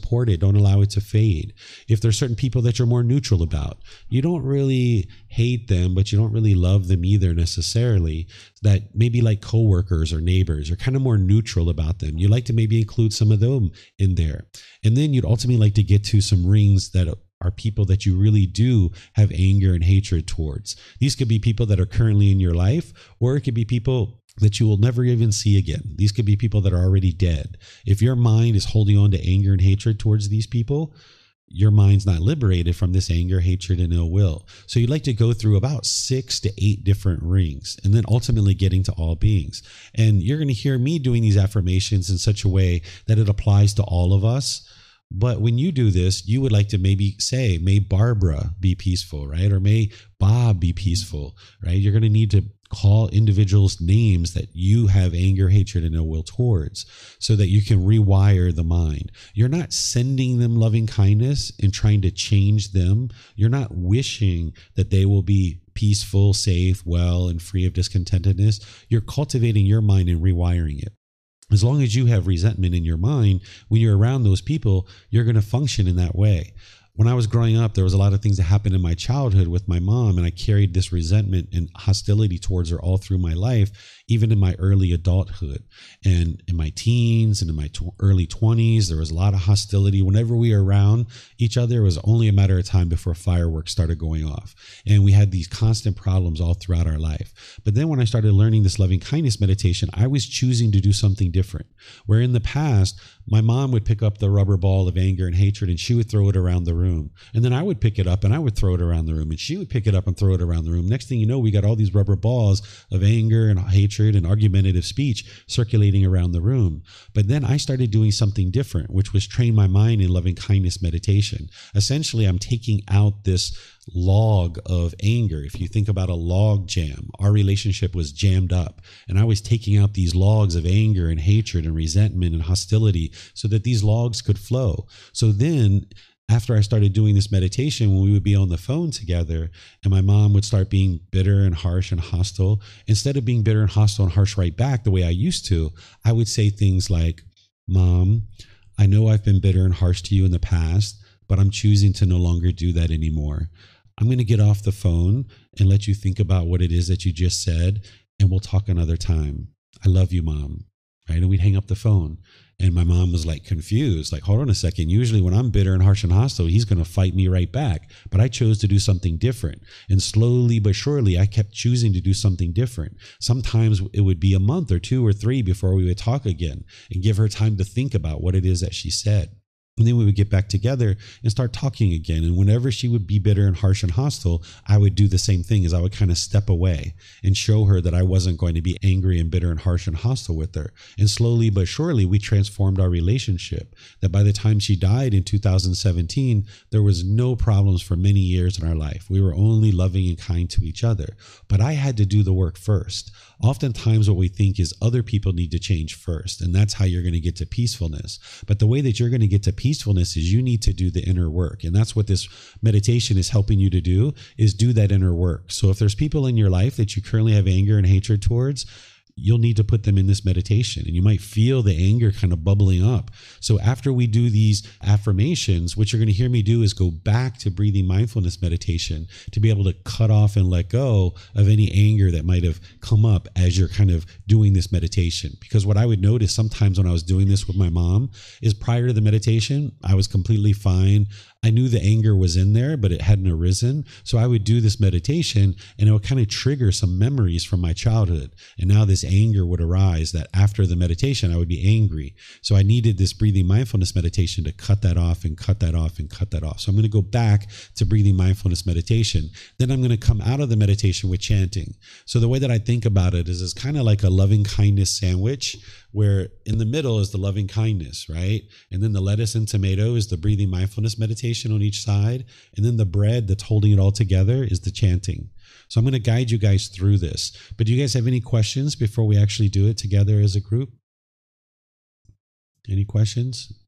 support it. Don't allow it to fade. If there's certain people that you're more neutral about, you don't really hate them, but you don't really love them either necessarily. That maybe like coworkers or neighbors, you're kind of more neutral about them. You like to maybe include some of them in there. And then you'd ultimately like to get to some rings that are people that you really do have anger and hatred towards. These could be people that are currently in your life, or it could be people that you will never even see again. These could be people that are already dead. If your mind is holding on to anger and hatred towards these people, your mind's not liberated from this anger, hatred, and ill will. So you'd like to go through about six to eight different rings and then ultimately getting to all beings. And you're going to hear me doing these affirmations in such a way that it applies to all of us. But when you do this, you would like to maybe say, may Barbara be peaceful, right? Or may Bob be peaceful, right? You're going to need to call individuals names that you have anger, hatred, and ill will towards so that you can rewire the mind. You're not sending them loving kindness and trying to change them. You're not wishing that they will be peaceful, safe, well, and free of discontentedness. You're cultivating your mind and rewiring it. As long as you have resentment in your mind, when you're around those people, you're going to function in that way. When I was growing up, there was a lot of things that happened in my childhood with my mom, and I carried this resentment and hostility towards her all through my life, even in my early adulthood. And in my teens and in my tw- early twenties, there was a lot of hostility. Whenever we were around each other, it was only a matter of time before fireworks started going off. And we had these constant problems all throughout our life. But then when I started learning this loving kindness meditation, I was choosing to do something different. Where in the past, my mom would pick up the rubber ball of anger and hatred and she would throw it around the room. And then I would pick it up and I would throw it around the room and she would pick it up and throw it around the room. Next thing you know, we got all these rubber balls of anger and hatred and argumentative speech circulating around the room. But then I started doing something different, which was train my mind in loving kindness meditation. Essentially, I'm taking out this log of anger. If you think about a log jam, our relationship was jammed up, and I was taking out these logs of anger and hatred and resentment and hostility so that these logs could flow. So then after I started doing this meditation, when we would be on the phone together and my mom would start being bitter and harsh and hostile, instead of being bitter and hostile and harsh right back the way I used to, I would say things like, Mom, I know I've been bitter and harsh to you in the past, but I'm choosing to no longer do that anymore. I'm going to get off the phone and let you think about what it is that you just said, and we'll talk another time. I love you, Mom. Right? And we'd hang up the phone. And my mom was like confused, like, hold on a second. Usually when I'm bitter and harsh and hostile, he's going to fight me right back. But I chose to do something different. And slowly but surely, I kept choosing to do something different. Sometimes it would be a month or two or three before we would talk again and give her time to think about what it is that she said. And then we would get back together and start talking again. And whenever she would be bitter and harsh and hostile, I would do the same thing, as I would kind of step away and show her that I wasn't going to be angry and bitter and harsh and hostile with her. And slowly but surely, we transformed our relationship, that by the time she died in two thousand seventeen, there was no problems for many years in our life. We were only loving and kind to each other. But I had to do the work first. Oftentimes what we think is other people need to change first, and that's how you're going to get to peacefulness. But the way that you're going to get to peacefulness is you need to do the inner work. And that's what this meditation is helping you to do, is do that inner work. So if there's people in your life that you currently have anger and hatred towards, you'll need to put them in this meditation, and you might feel the anger kind of bubbling up. So after we do these affirmations, what you're going to hear me do is go back to breathing mindfulness meditation to be able to cut off and let go of any anger that might have come up as you're kind of doing this meditation. Because what I would notice sometimes when I was doing this with my mom is, prior to the meditation, I was completely fine. I knew the anger was in there, but it hadn't arisen. So I would do this meditation and it would kind of trigger some memories from my childhood. And now this anger would arise, that after the meditation, I would be angry. So I needed this breathing mindfulness meditation to cut that off and cut that off and cut that off. So I'm going to go back to breathing mindfulness meditation. Then I'm going to come out of the meditation with chanting. So the way that I think about it is it's kind of like a loving kindness sandwich, where in the middle is the loving kindness, right? And then the lettuce and tomato is the breathing mindfulness meditation on each side. And then the bread that's holding it all together is the chanting. So I'm going to guide you guys through this. But do you guys have any questions before we actually do it together as a group? Any questions?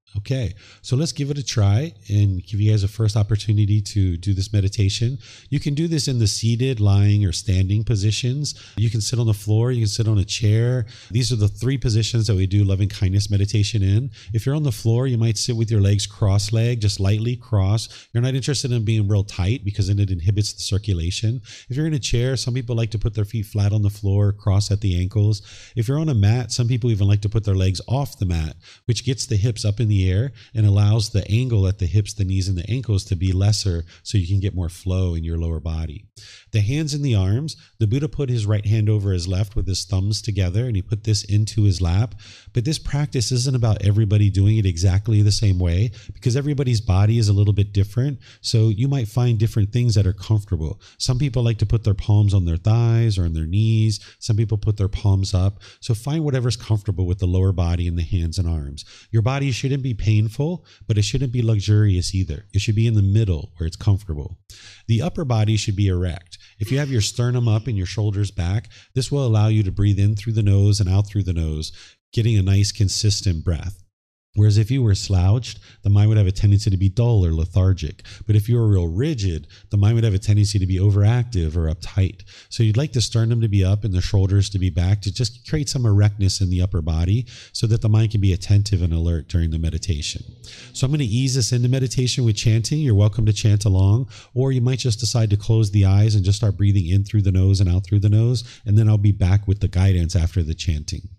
Okay, so let's give it a try and give you guys a first opportunity to do this meditation. You can do this in the seated, lying, or standing positions. You can sit on the floor, you can sit on a chair. These are the three positions that we do loving kindness meditation in. If you're on the floor, you might sit with your legs cross-legged, just lightly cross. You're not interested in being real tight because then it inhibits the circulation. If you're in a chair, some people like to put their feet flat on the floor, cross at the ankles. If you're on a mat, some people even like to put their legs off the mat, which gets the hips up in the air and allows the angle at the hips, the knees, and the ankles to be lesser so you can get more flow in your lower body. The hands and the arms, the Buddha put his right hand over his left with his thumbs together and he put this into his lap. But this practice isn't about everybody doing it exactly the same way because everybody's body is a little bit different. So you might find different things that are comfortable. Some people like to put their palms on their thighs or on their knees. Some people put their palms up. So find whatever's comfortable with the lower body and the hands and arms. Your body shouldn't be painful, but it shouldn't be luxurious either. It should be in the middle where it's comfortable. The upper body should be erect. If you have your sternum up and your shoulders back, this will allow you to breathe in through the nose and out through the nose, getting a nice consistent breath. Whereas if you were slouched, the mind would have a tendency to be dull or lethargic. But if you were real rigid, the mind would have a tendency to be overactive or uptight. So you'd like the sternum to be up and the shoulders to be back to just create some erectness in the upper body so that the mind can be attentive and alert during the meditation. So I'm going to ease us into meditation with chanting. You're welcome to chant along, or you might just decide to close the eyes and just start breathing in through the nose and out through the nose. And then I'll be back with the guidance after the chanting.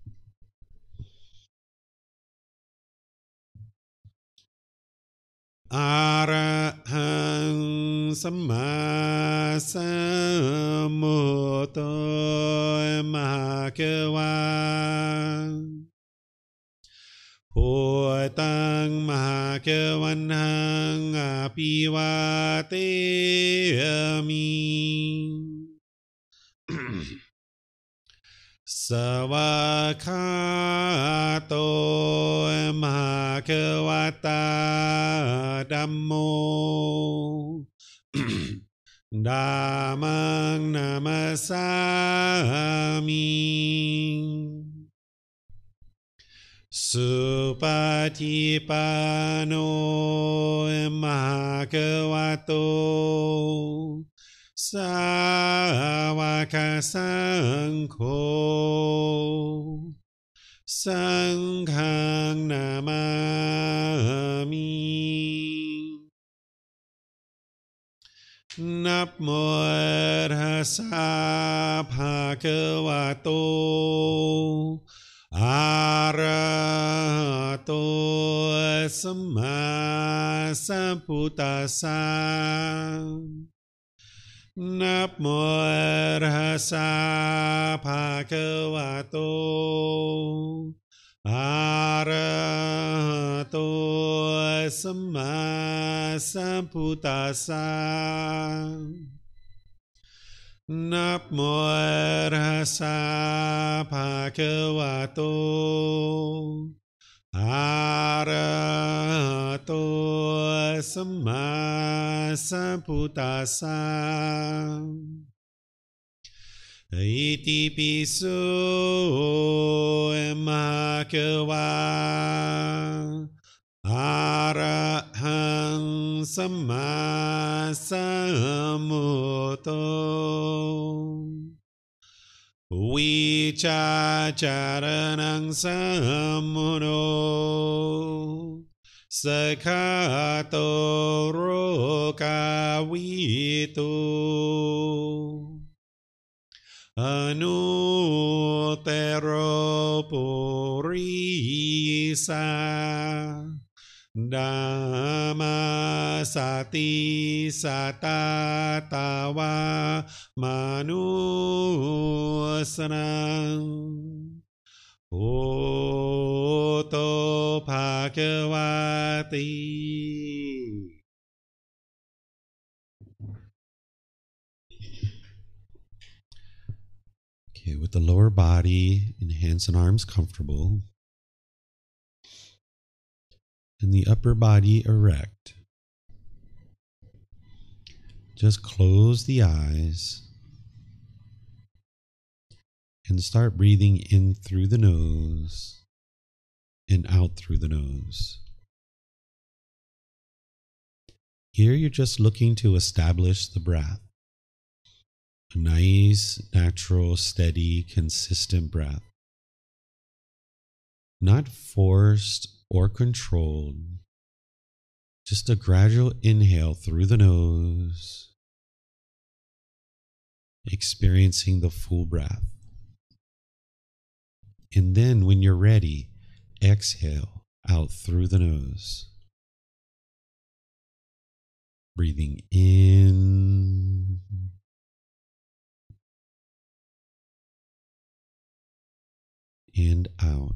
Arahang Samma Sambuddho Mahakawan Bhutang Mahakawanhang Apivateyami Savakato Mahakawata Dhammo Dhammang Namasami Supatipano Mahakavato Sāvaka Saṅkho Saṅghang Namami Namo Tassa Bhagavato Arahato Samma Sambuddhassa Namo Tassa Bhagavato Arahato Samma Sambuddhassa Namo Tassa Bhagavato Arahato Samma Sambuddhassa Iti piso Mahakawa Arahang Samma Sambuddho Vicacaranang Sammuno Sakhato Rokavito Anutero Purisa Dhamma Sati Satatawa Manusanang Bhutto Bhagavati. Okay, with the lower body and hands and arms comfortable, and the upper body erect, just close the eyes and start breathing in through the nose and out through the nose. Here you're just looking to establish the breath. A nice, natural, steady, consistent breath. Not forced or controlled. Just a gradual inhale through the nose, experiencing the full breath. And then when you're ready, exhale out through the nose. Breathing in and out.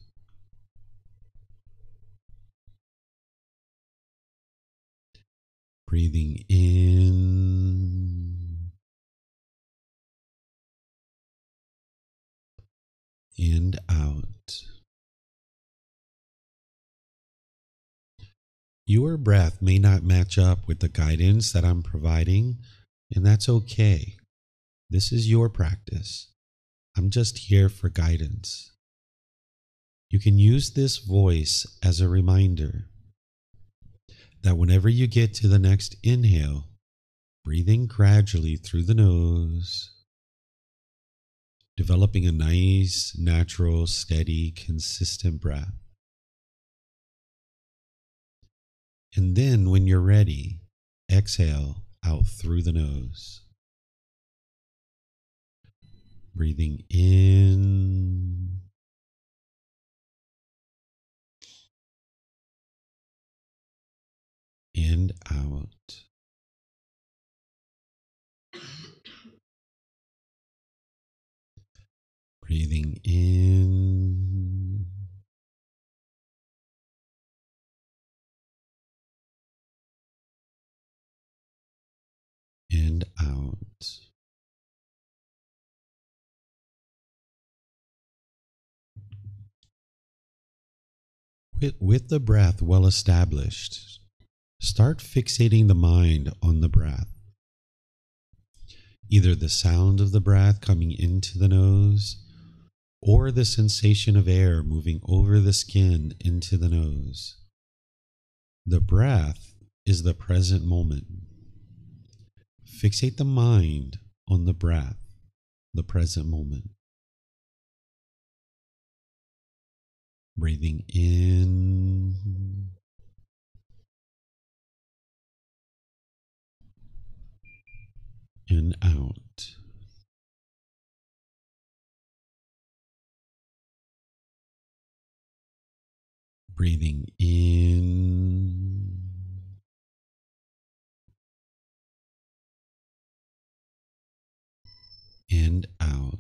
Breathing in and out. Your breath may not match up with the guidance that I'm providing, and that's okay. This is your practice. I'm just here for guidance. You can use this voice as a reminder that whenever you get to the next inhale, breathing gradually through the nose, developing a nice, natural, steady, consistent breath. And then when you're ready, exhale out through the nose. Breathing in and out. Breathing in and out. With, with the breath well established, start fixating the mind on the breath. Either the sound of the breath coming into the nose or the sensation of air moving over the skin into the nose. The breath is the present moment. Fixate the mind on the breath, the present moment. Breathing in and out. Breathing in and out.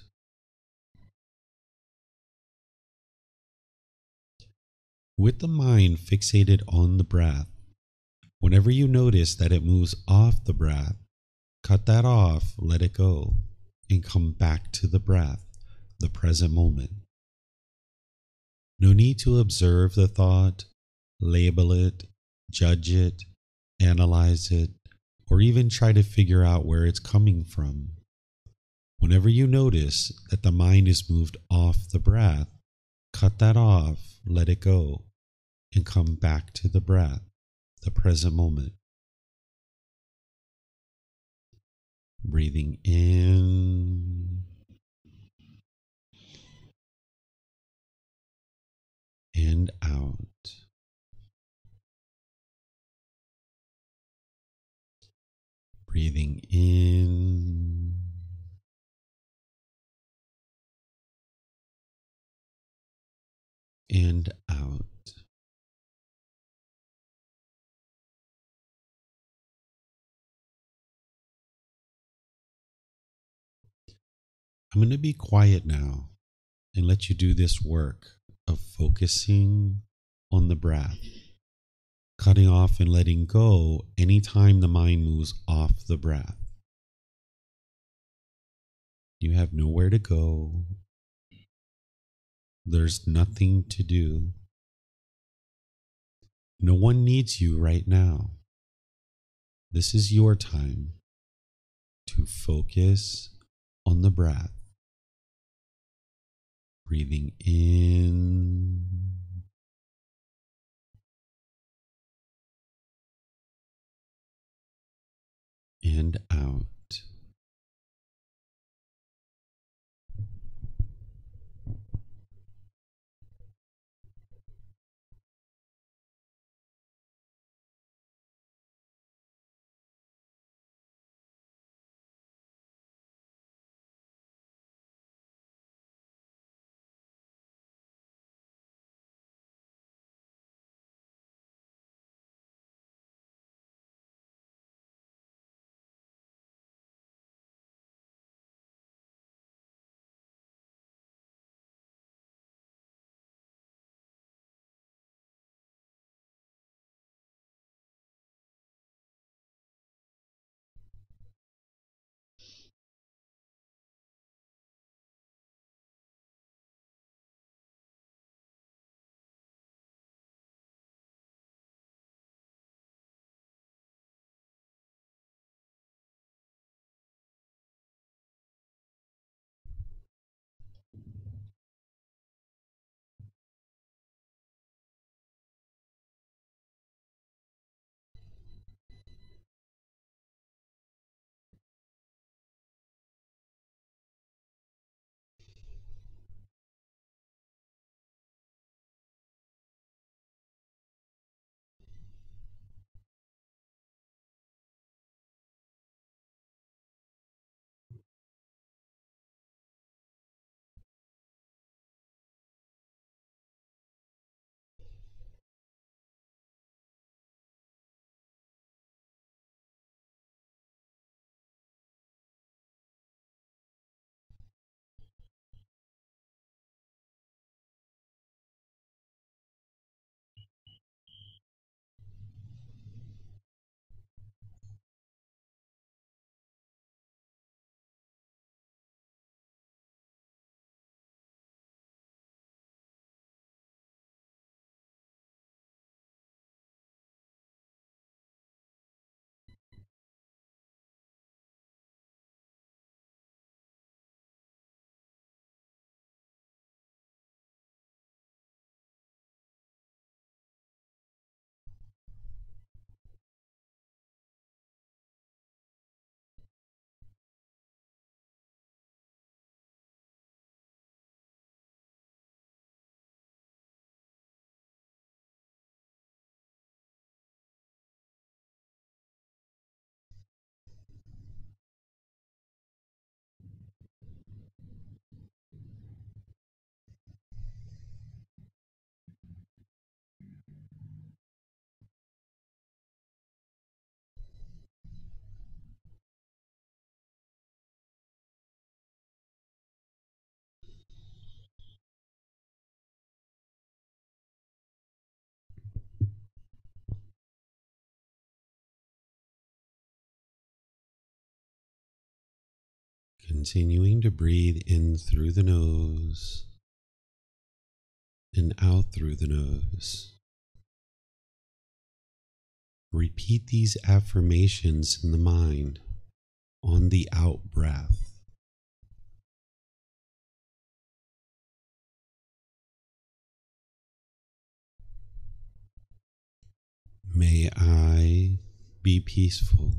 With the mind fixated on the breath, whenever you notice that it moves off the breath, cut that off, let it go, and come back to the breath, the present moment. No need to observe the thought, label it, judge it, analyze it, or even try to figure out where it's coming from. Whenever you notice that the mind is moved off the breath, cut that off, let it go, and come back to the breath, the present moment. Breathing in and out. Breathing in and out. I'm going to be quiet now and let you do this work of focusing on the breath, cutting off and letting go anytime the mind moves off the breath. You have nowhere to go. There's nothing to do. No one needs you right now. This is your time to focus on the breath. Breathing in and out. Continuing to breathe in through the nose and out through the nose. Repeat these affirmations in the mind on the out breath. May I be peaceful.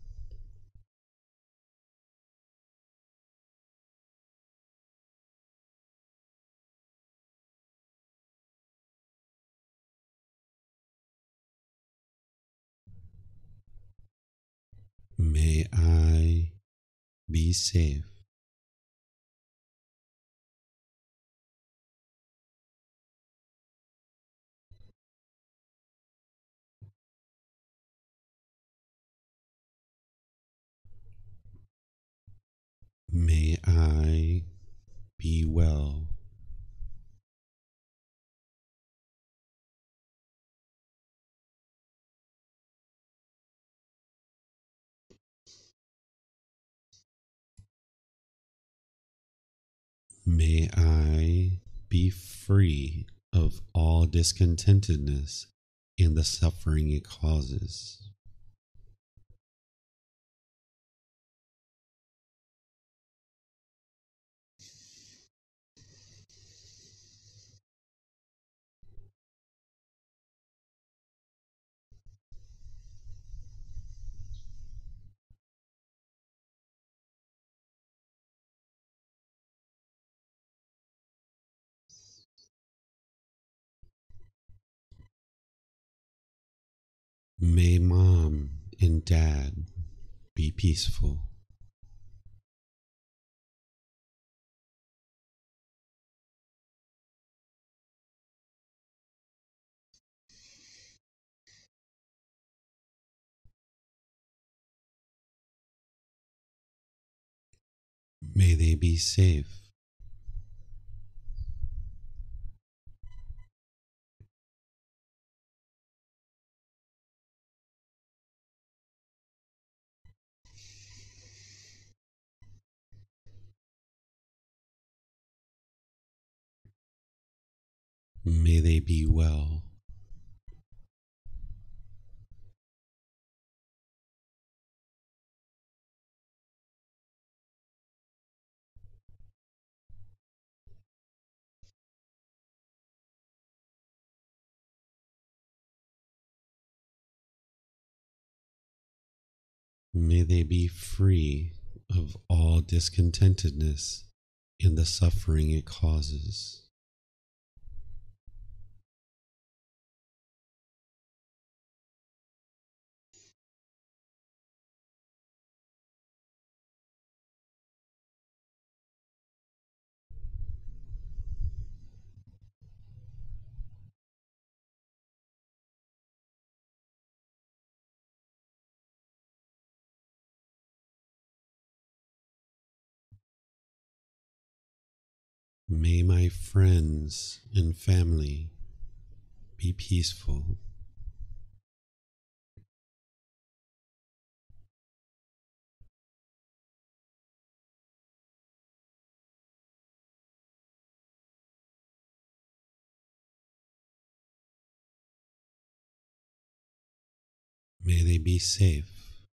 May I be safe. May I be well. May I be free of all discontentedness and the suffering it causes. May mom and dad be peaceful. May they be safe. May they be well. May they be free of all discontentedness in the suffering it causes. May my friends and family be peaceful. May they be safe.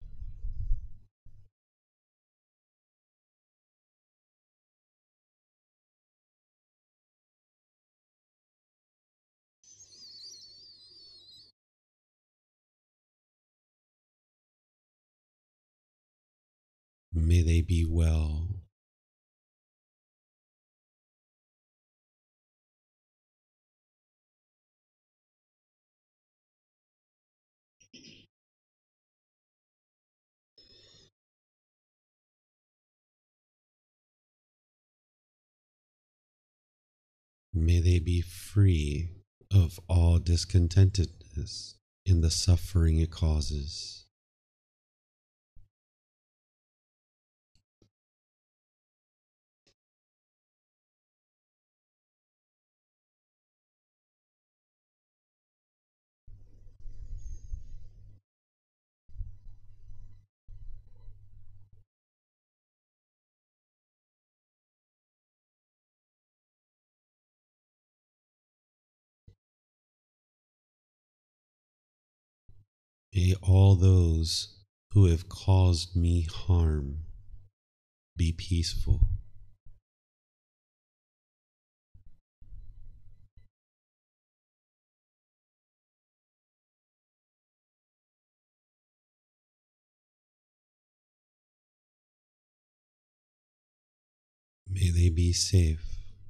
May they be well. May they be free of all discontentedness in the suffering it causes. May all those who have caused me harm be peaceful. May they be safe.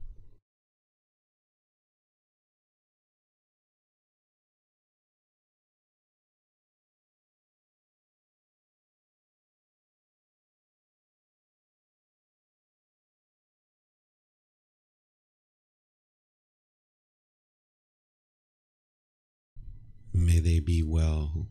May they be well.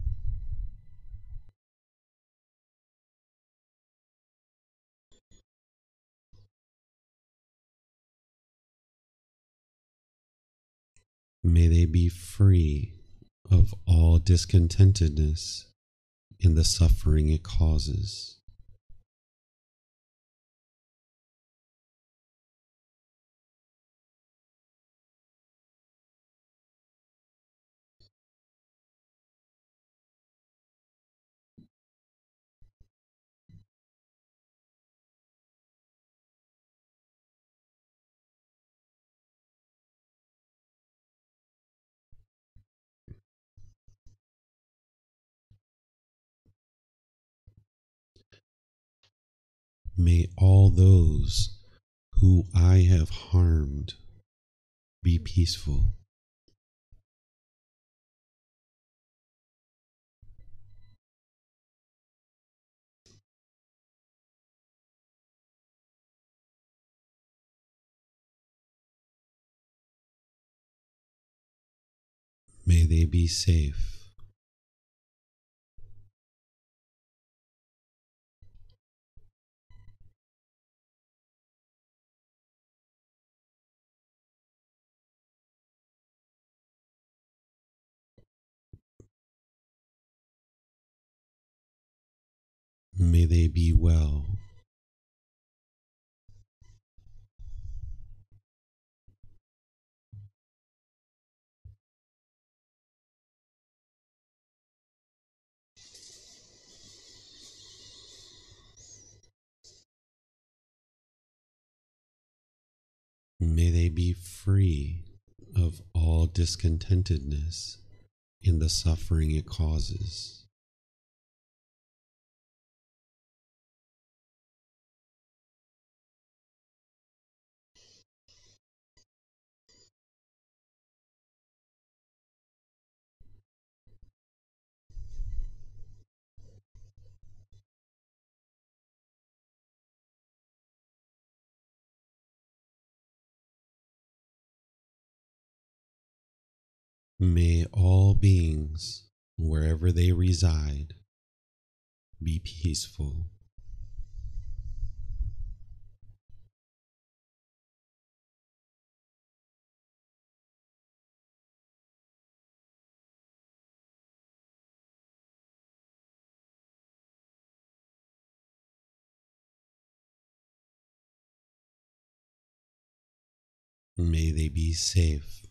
May they be free of all discontentedness in the suffering it causes. May all those who I have harmed be peaceful. May they be safe. May they be well. May they be free of all discontentedness in the suffering it causes. May all beings, wherever they reside, be peaceful. May they be safe.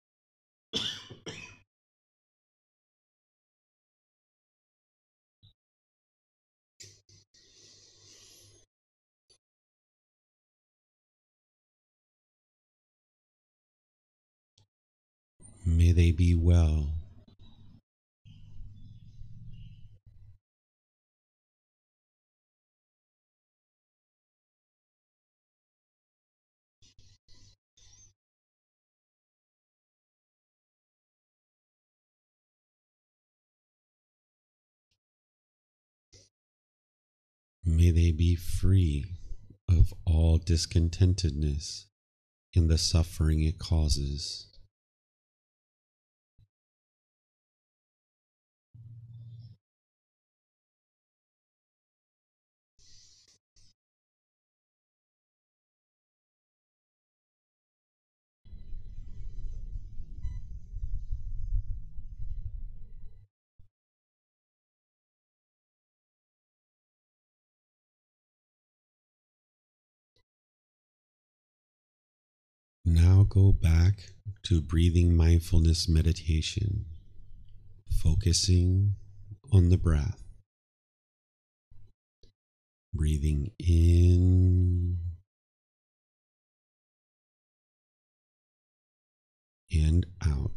May they be well. May they be free of all discontentedness in the suffering it causes. Now go back to breathing mindfulness meditation, focusing on the breath. Breathing in and out.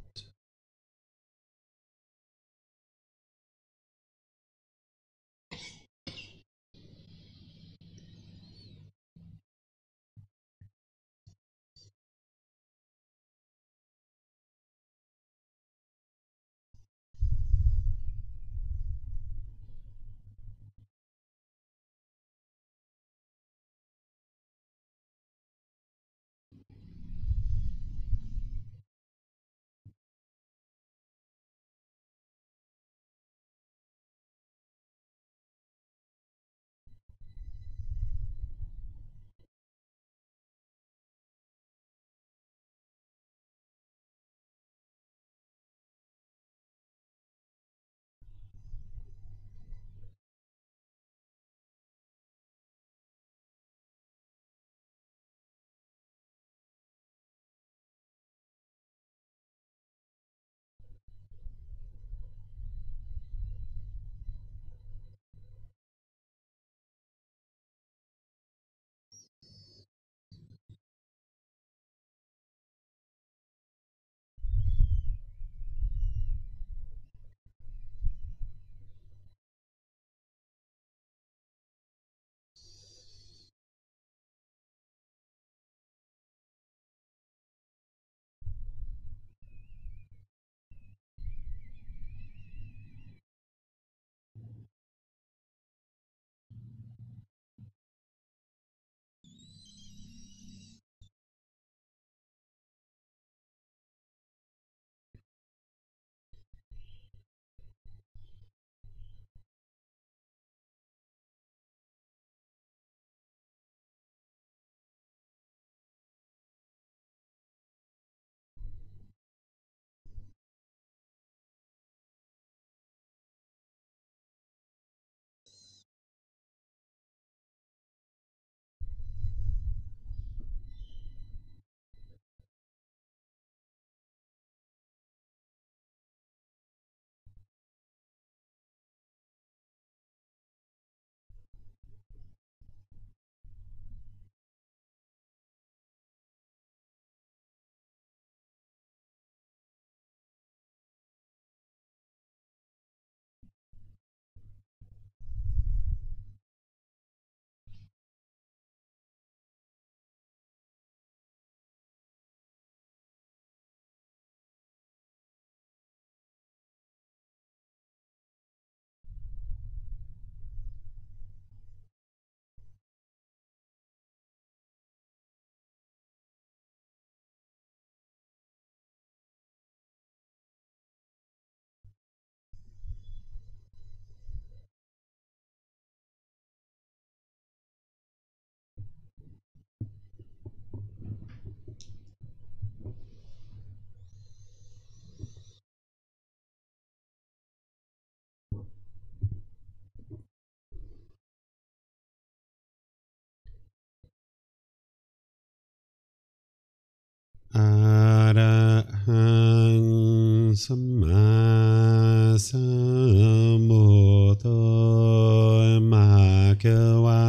อะระหังสัมมาสัมพุทโธมหาเกวา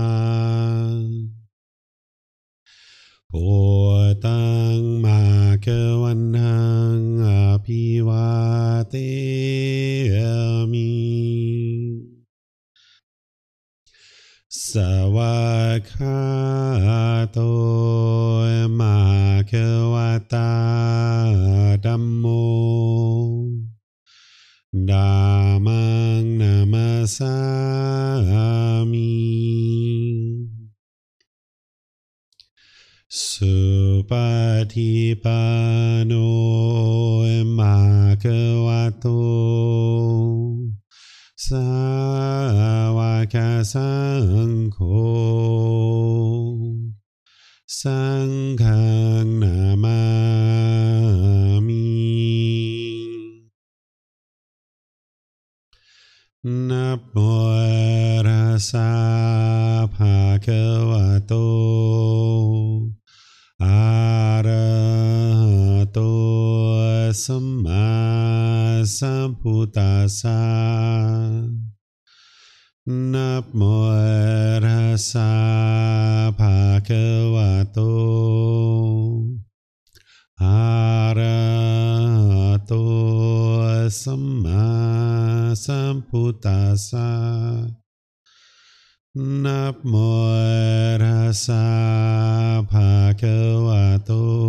พุทธังมหาเกวันหังอภิวาเทมิสวากขาโตมหาเกวตาธัมโมธัมมังนามัสสามิสุปฏิปันโนมหาเกวโตสาวกสังโฆสังฆังนามามินะโมตัสสะภะคะวะโตอะระหะโตสัมมาสัมพุทธัสสะนะโมตัสสะภะคะวะโตอะระหะโตสัมมาสัมพุทธัสสะนะโมตัสสะภะคะวะโต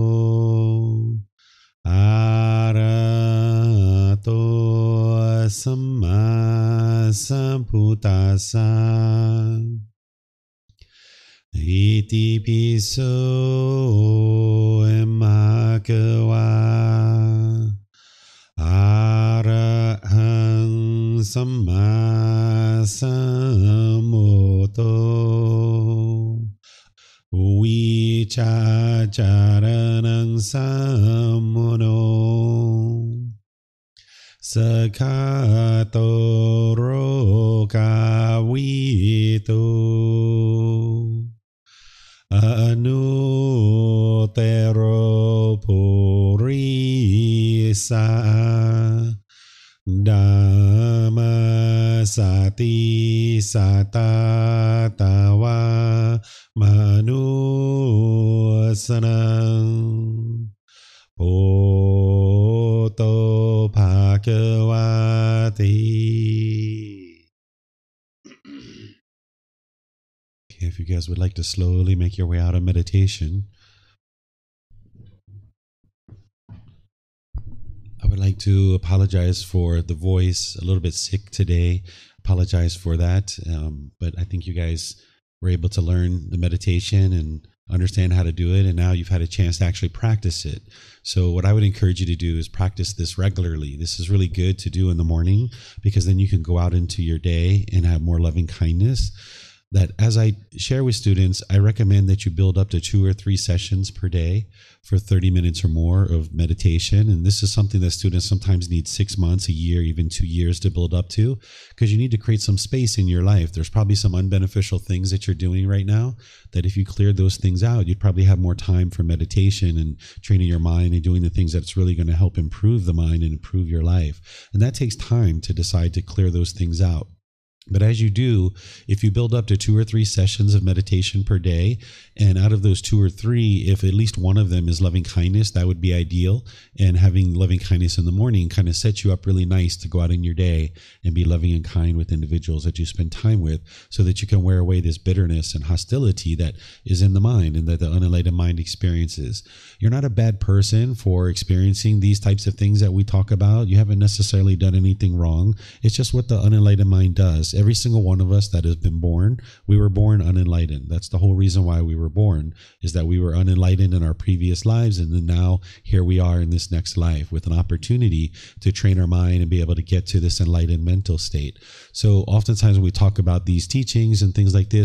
อะระหะโตสัมมาสัมพุทธัสสะอิติปิโสมะกะวะอะระหังสัมมาสัมพุทโธวิชาจารณังสัมมุโนสคาโตโรกาวิโตอนุเตโรปุริสาดัมมสติสัตตาตาวามนุสนังปุโตภะคะวะติ Okay, if you guys would like to slowly make your way out of meditation, I would like to apologize for the voice, a little bit sick today. Apologize for that, um, but I think you guys were able to learn the meditation and understand how to do it, and now you've had a chance to actually practice it. So what I would encourage you to do is practice this regularly. This is really good to do in the morning, because then you can go out into your day and have more loving kindness. That as I share with students, I recommend that you build up to two or three sessions per day for thirty minutes or more of meditation. And this is something that students sometimes need six months, a year, even two years to build up to, because you need to create some space in your life. There's probably some unbeneficial things that you're doing right now that if you cleared those things out, you'd probably have more time for meditation and training your mind and doing the things that's really going to help improve the mind and improve your life. And that takes time to decide to clear those things out. But as you do, if you build up to two or three sessions of meditation per day, and out of those two or three, if at least one of them is loving kindness, that would be ideal. And having loving kindness in the morning kind of sets you up really nice to go out in your day and be loving and kind with individuals that you spend time with, so that you can wear away this bitterness and hostility that is in the mind and that the unenlightened mind experiences. You're not a bad person for experiencing these types of things that we talk about. You haven't necessarily done anything wrong. It's just what the unenlightened mind does. Every single one of us that has been born, we were born unenlightened. That's the whole reason why we were born, is that we were unenlightened in our previous lives, and then now here we are in this next life with an opportunity to train our mind and be able to get to this enlightened mental state. So oftentimes when we talk about these teachings and things like this,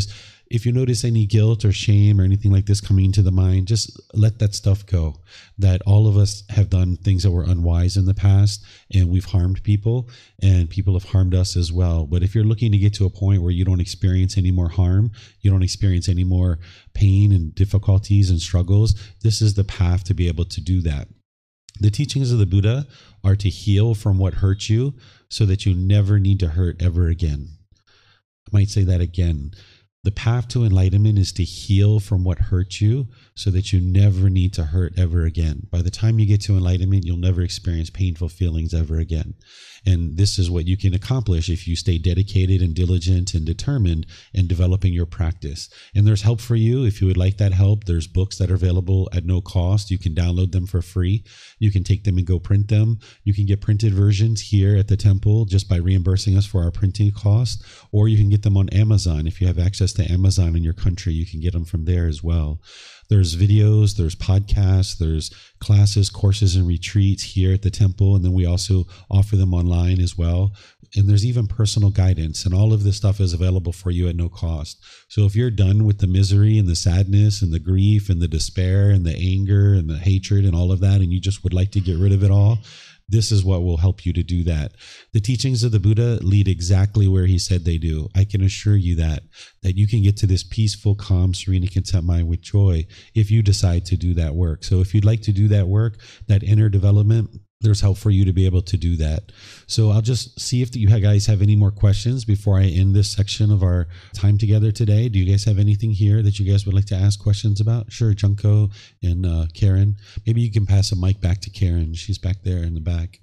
if you notice any guilt or shame or anything like this coming into the mind, just let that stuff go. That all of us have done things that were unwise in the past, and we've harmed people, and people have harmed us as well. But if you're looking to get to a point where you don't experience any more harm, you don't experience any more pain and difficulties and struggles, this is the path to be able to do that. The teachings of the Buddha are to heal from what hurt you so that you never need to hurt ever again. I might say that again. The path to enlightenment is to heal from what hurt you so that you never need to hurt ever again. By the time you get to enlightenment, you'll never experience painful feelings ever again. And this is what you can accomplish if you stay dedicated and diligent and determined in developing your practice. And there's help for you. If you would like that help, there's books that are available at no cost. You can download them for free. You can take them and go print them. You can get printed versions here at the temple just by reimbursing us for our printing cost, or you can get them on Amazon. If you have access to Amazon in your country, you can get them from there as well. There's videos, there's podcasts, there's classes, courses, and retreats here at the temple. And then we also offer them online as well. And there's even personal guidance, and all of this stuff is available for you at no cost. So if you're done with the misery and the sadness and the grief and the despair and the anger and the hatred and all of that, and you just would like to get rid of it all, this is what will help you to do that. The teachings of the Buddha lead exactly where he said they do. I can assure you that, that you can get to this peaceful, calm, serene, and content mind with joy if you decide to do that work. So if you'd like to do that work, that inner development, there's help for you to be able to do that. So I'll just see if you guys have any more questions before I end this section of our time together today. Do you guys have anything here that you guys would like to ask questions about? Sure, Junko and uh, Karen. Maybe you can pass a mic back to Karen. She's back there in the back.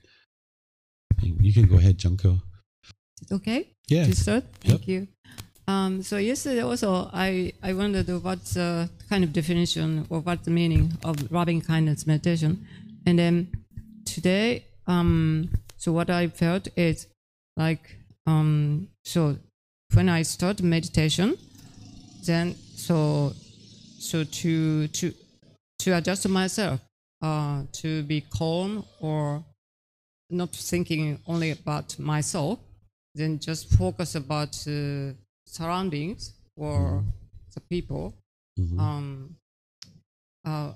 You can go ahead, Junko. Okay? Yeah. To start? Thank Yep. you. Um, so yesterday also, I, I wondered what's the kind of definition or what's the meaning of loving kindness meditation. And then today, um, so what I felt is like, um, so when I start meditation, then so so to to to adjust myself, uh, to be calm or not thinking only about myself, then just focus about uh, surroundings or mm-hmm. the people. Mm-hmm. Um, uh,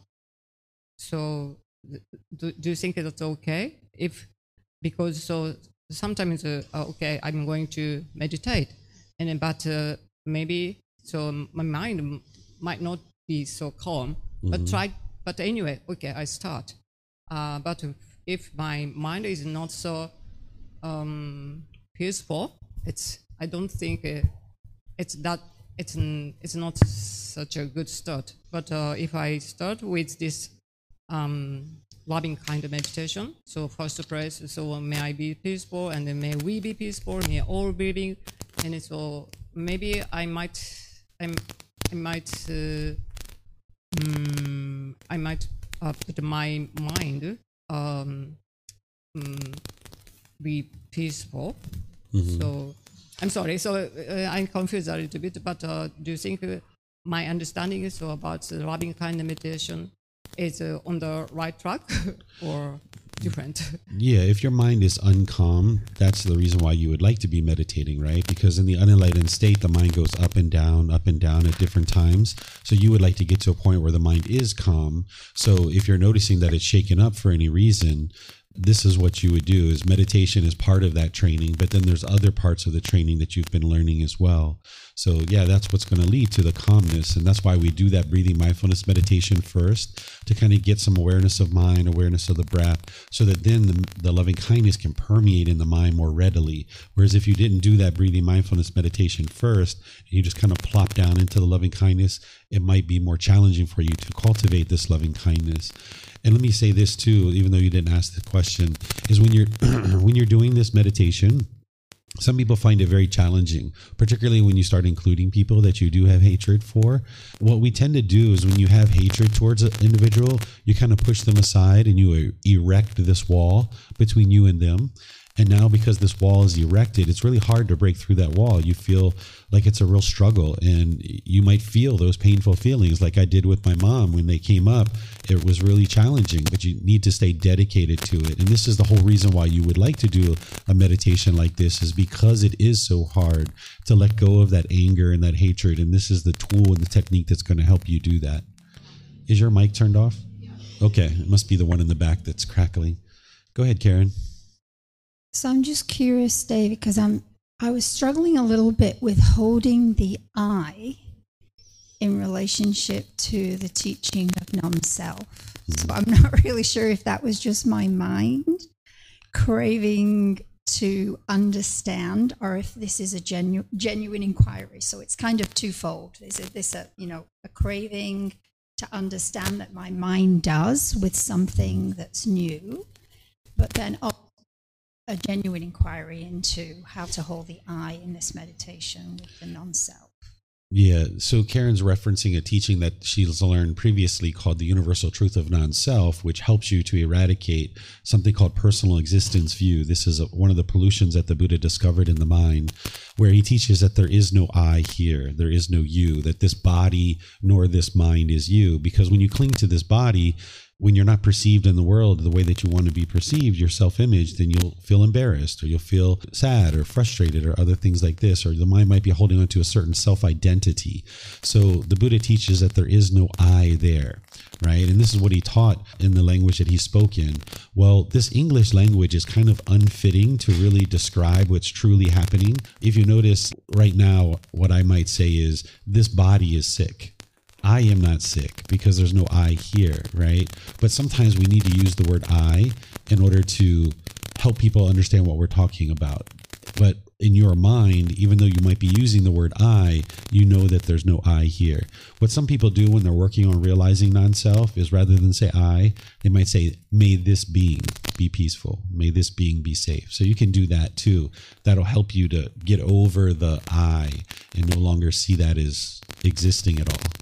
so. Do, do you think that's okay? If because so sometimes uh, okay, I'm going to meditate, and then, but uh, maybe so my mind might not be so calm. Mm-hmm. But try. But anyway, okay, I start. Uh, but if my mind is not so um, peaceful, it's I don't think uh, it's that it's it's not such a good start. But uh, if I start with this. Um, loving kind of meditation. So first place, so may I be peaceful, and then may we be peaceful, may all be living, and so maybe I might, I'm, I might, uh, um, I might uh, put my mind um, um, be peaceful. Mm-hmm. So I'm sorry. So uh, I'm confused a little bit. But uh, do you think uh, my understanding is so about uh, loving kind of meditation? Is uh, on the right track or different? Yeah, if your mind is uncalm, that's the reason why you would like to be meditating, right? Because in the unenlightened state, the mind goes up and down, up and down at different times. So you would like to get to a point where the mind is calm. So if you're noticing that it's shaken up for any reason, this is what you would do. Is meditation is part of that training, but then there's other parts of the training that you've been learning as well. So yeah, that's what's going to lead to the calmness, and that's why we do that breathing mindfulness meditation first, to kind of get some awareness of mind, awareness of the breath, so that then the, the loving kindness can permeate in the mind more readily. Whereas if you didn't do that breathing mindfulness meditation first, and you just kind of plop down into the loving kindness, it might be more challenging for you to cultivate this loving kindness. And let me say this too, even though you didn't ask the question, is when you're when you're doing this meditation, some people find it very challenging, particularly when you start including people that you do have hatred for. What we tend to do is when you have hatred towards an individual, you kind of push them aside and you erect this wall between you and them. And now because this wall is erected, it's really hard to break through that wall. You feel like it's a real struggle, and you might feel those painful feelings like I did with my mom when they came up. It was really challenging, but you need to stay dedicated to it. And this is the whole reason why you would like to do a meditation like this, is because it is so hard to let go of that anger and that hatred. And this is the tool and the technique that's going to help you do that. Is your mic turned off? Okay, it must be the one in the back that's crackling. Go ahead, Karen. So I'm just curious, Dave, because I'm I was struggling a little bit with holding the I in relationship to the teaching of non-self. So I'm not really sure if that was just my mind craving to understand, or if this is a genu- genuine inquiry. So it's kind of twofold. Is it this a you know a craving to understand that my mind does with something that's new, but then also a genuine inquiry into how to hold the I in this meditation with the non-self. Yeah, so Karen's referencing a teaching that she's learned previously called the Universal Truth of Non-Self, which helps you to eradicate something called personal existence view. This is a, one of the pollutions that the Buddha discovered in the mind, where he teaches that there is no I here, there is no you, that this body nor this mind is you. Because when you cling to this body, when you're not perceived in the world the way that you want to be perceived, your self-image, then you'll feel embarrassed, or you'll feel sad or frustrated or other things like this, or the mind might be holding on to a certain self-identity. So the Buddha teaches that there is no I there, right? And this is what he taught in the language that he spoke in. Well, this English language is kind of unfitting to really describe what's truly happening. If you notice right now, what I might say is, this body is sick. I am not sick because there's no I here, right? But sometimes we need to use the word I in order to help people understand what we're talking about. But in your mind, even though you might be using the word I, you know that there's no I here. What some people do when they're working on realizing non-self is, rather than say I, they might say, may this being be peaceful. May this being be safe. So you can do that too. That'll help you to get over the I and no longer see that as existing at all.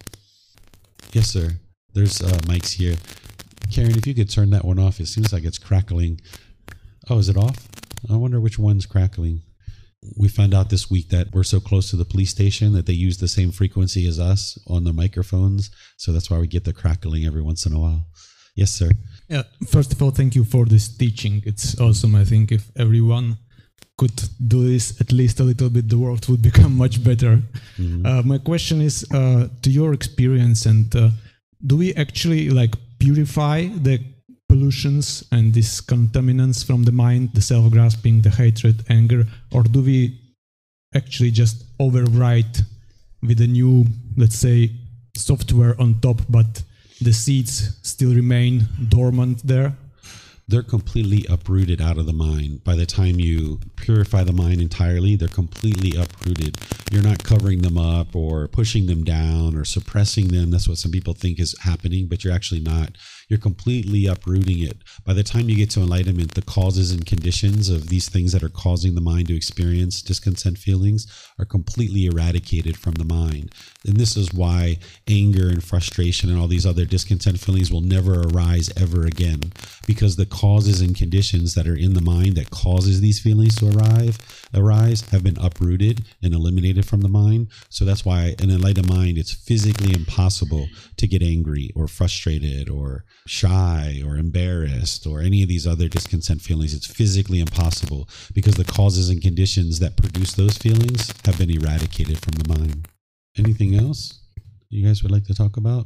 Yes, sir. There's uh, mics here. Karen, if you could turn that one off. It seems like it's crackling. Oh, is it off? I wonder which one's crackling. We found out this week that we're so close to the police station that they use the same frequency as us on the microphones. So that's why we get the crackling every once in a while. Yes, sir. Yeah. First of all, thank you for this teaching. It's awesome. I think if everyone could do this at least a little bit, the world would become much better. Mm-hmm. Uh, my question is, uh, to your experience, and uh, do we actually like purify the pollutions and these contaminants from the mind, the self-grasping, the hatred, anger, or do we actually just overwrite with a new, let's say, software on top, but the seeds still remain dormant there? They're completely uprooted out of the mind. By the time you purify the mind entirely, they're completely uprooted. You're not covering them up or pushing them down or suppressing them. That's what some people think is happening, but you're actually not. You're completely uprooting it. By the time you get to enlightenment, the causes and conditions of these things that are causing the mind to experience discontent feelings are completely eradicated from the mind. And this is why anger and frustration and all these other discontent feelings will never arise ever again, because the causes and conditions that are in the mind that causes these feelings to arrive, arise have been uprooted and eliminated from the mind. So that's why in an enlightened mind, it's physically impossible to get angry or frustrated or shy or embarrassed or any of these other discontent feelings. It's physically impossible because the causes and conditions that produce those feelings have been eradicated from the mind. Anything else you guys would like to talk about?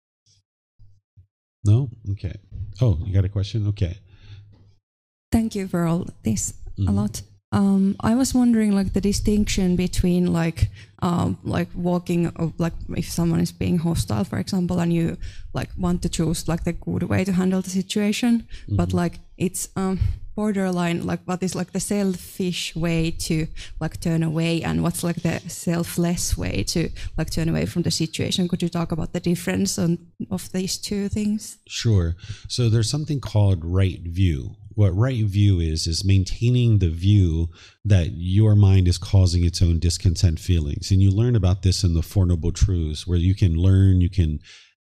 No? Okay. Oh, you got a question? Okay. Thank you for all this Mm-hmm. a lot. Um, I was wondering, like, the distinction between, like, um, like walking, of, like, if someone is being hostile, for example, and you like want to choose like the good way to handle the situation, Mm-hmm. but like it's um, borderline, like what is like the selfish way to like turn away, and what's like the selfless way to like turn away from the situation. Could you talk about the difference on, of these two things? Sure. So there's something called right view. What right view is, is maintaining the view that your mind is causing its own discontent feelings. And you learn about this in the Four Noble Truths, where you can learn, you can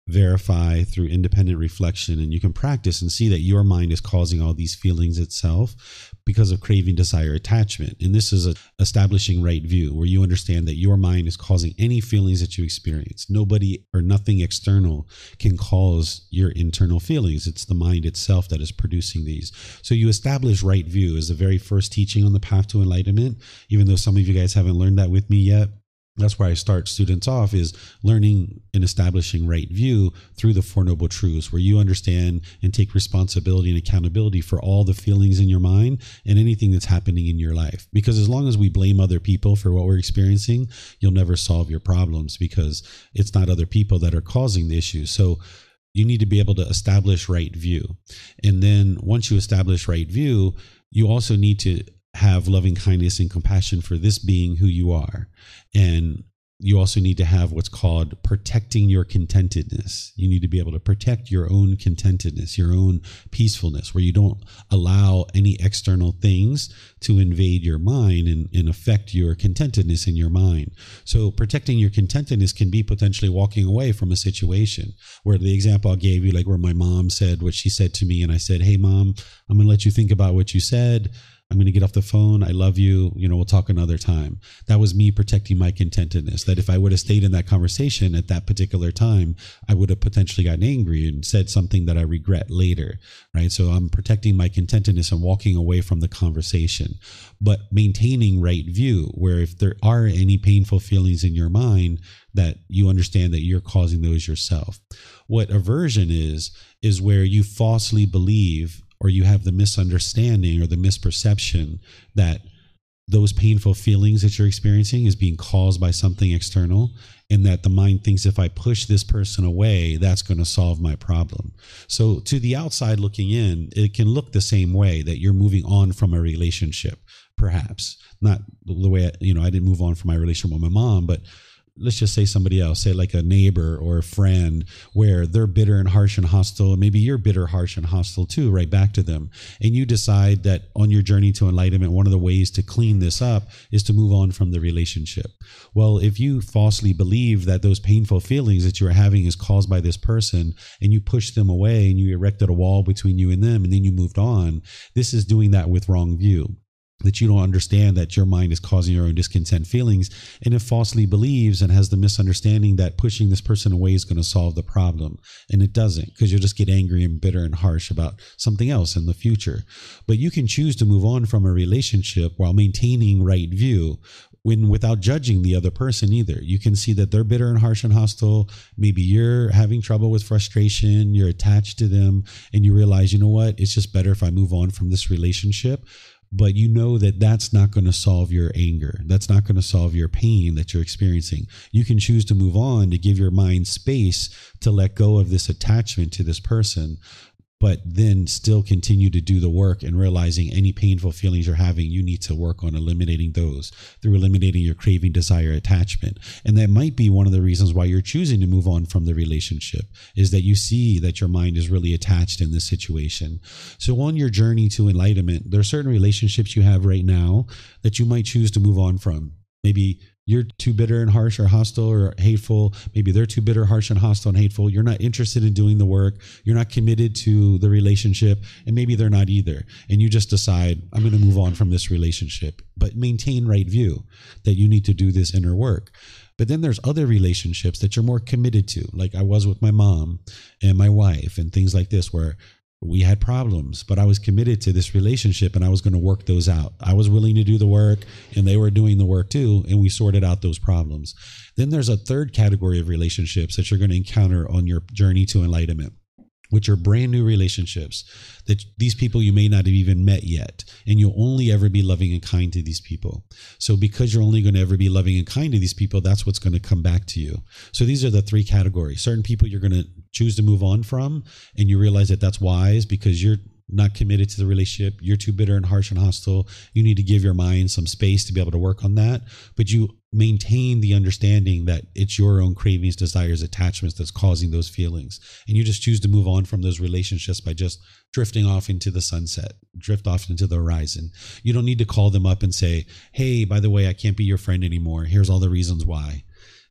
verify through independent reflection, and you can practice and see that your mind is causing all these feelings itself because of craving, desire, attachment. And this is a establishing right view, where you understand that your mind is causing any feelings that you experience. Nobody or nothing external can cause your internal feelings. It's the mind itself that is producing these. So you establish right view as the very first teaching on the path to enlightenment. Even though some of you guys haven't learned that with me yet, that's where I start students off, is learning and establishing right view through the Four Noble Truths, where you understand and take responsibility and accountability for all the feelings in your mind and anything that's happening in your life. Because as long as we blame other people for what we're experiencing, you'll never solve your problems, because it's not other people that are causing the issues. So you need to be able to establish right view. And then once you establish right view, you also need to have loving kindness and compassion for this being who you are. And you also need to have what's called protecting your contentedness. You need to be able to protect your own contentedness, your own peacefulness, where you don't allow any external things to invade your mind and, and affect your contentedness in your mind. So protecting your contentedness can be potentially walking away from a situation, where the example I gave you, like where my mom said what she said to me, and I said, "Hey mom, I'm going to let you think about what you said. I'm going to get off the phone. I love you. You know, we'll talk another time." That was me protecting my contentedness. That if I would have stayed in that conversation at that particular time, I would have potentially gotten angry and said something that I regret later, right? So I'm protecting my contentedness and walking away from the conversation, but maintaining right view, where if there are any painful feelings in your mind, that you understand that you're causing those yourself. What aversion is, is where you falsely believe, or you have the misunderstanding or the misperception that those painful feelings that you're experiencing is being caused by something external, and that the mind thinks if I push this person away, that's going to solve my problem. So to the outside looking in, it can look the same way, that you're moving on from a relationship, perhaps. Not the way, I, you know, I didn't move on from my relationship with my mom, but let's just say somebody else, say like a neighbor or a friend, where they're bitter and harsh and hostile, and maybe you're bitter, harsh and hostile too, right back to them. And you decide that on your journey to enlightenment, one of the ways to clean this up is to move on from the relationship. Well, if you falsely believe that those painful feelings that you're having is caused by this person, and you push them away and you erected a wall between you and them, and then you moved on, this is doing that with wrong view. That you don't understand that your mind is causing your own discontent feelings, and it falsely believes and has the misunderstanding that pushing this person away is going to solve the problem. And it doesn't, because you'll just get angry and bitter and harsh about something else in the future. But you can choose to move on from a relationship while maintaining right view, when without judging the other person either. You can see that they're bitter and harsh and hostile. Maybe you're having trouble with frustration, you're attached to them, and you realize, you know what, it's just better if I move on from this relationship. But you know that that's not going to solve your anger. That's not going to solve your pain that you're experiencing. You can choose to move on, to give your mind space to let go of this attachment to this person, but then still continue to do the work and realizing any painful feelings you're having, you need to work on eliminating those through eliminating your craving, desire, attachment. And that might be one of the reasons why you're choosing to move on from the relationship, is that you see that your mind is really attached in this situation. So on your journey to enlightenment, there are certain relationships you have right now that you might choose to move on from. Maybe you're too bitter and harsh or hostile or hateful. Maybe they're too bitter, harsh, and hostile and hateful. You're not interested in doing the work. You're not committed to the relationship. And maybe they're not either. And you just decide, I'm going to move on from this relationship. But maintain right view that you need to do this inner work. But then there's other relationships that you're more committed to, like I was with my mom and my wife and things like this, where we had problems, but I was committed to this relationship and I was going to work those out. I was willing to do the work and they were doing the work too, and we sorted out those problems. Then there's a third category of relationships that you're going to encounter on your journey to enlightenment, which are brand new relationships that these people you may not have even met yet, and you'll only ever be loving and kind to these people. So because you're only going to ever be loving and kind to these people, that's what's going to come back to you. So these are the three categories. Certain people you're going to choose to move on from, and you realize that that's wise because you're not committed to the relationship. You're too bitter and harsh and hostile. You need to give your mind some space to be able to work on that. But you maintain the understanding that it's your own cravings, desires, attachments that's causing those feelings. And you just choose to move on from those relationships by just drifting off into the sunset, drift off into the horizon. You don't need to call them up and say, hey, by the way, I can't be your friend anymore. Here's all the reasons why.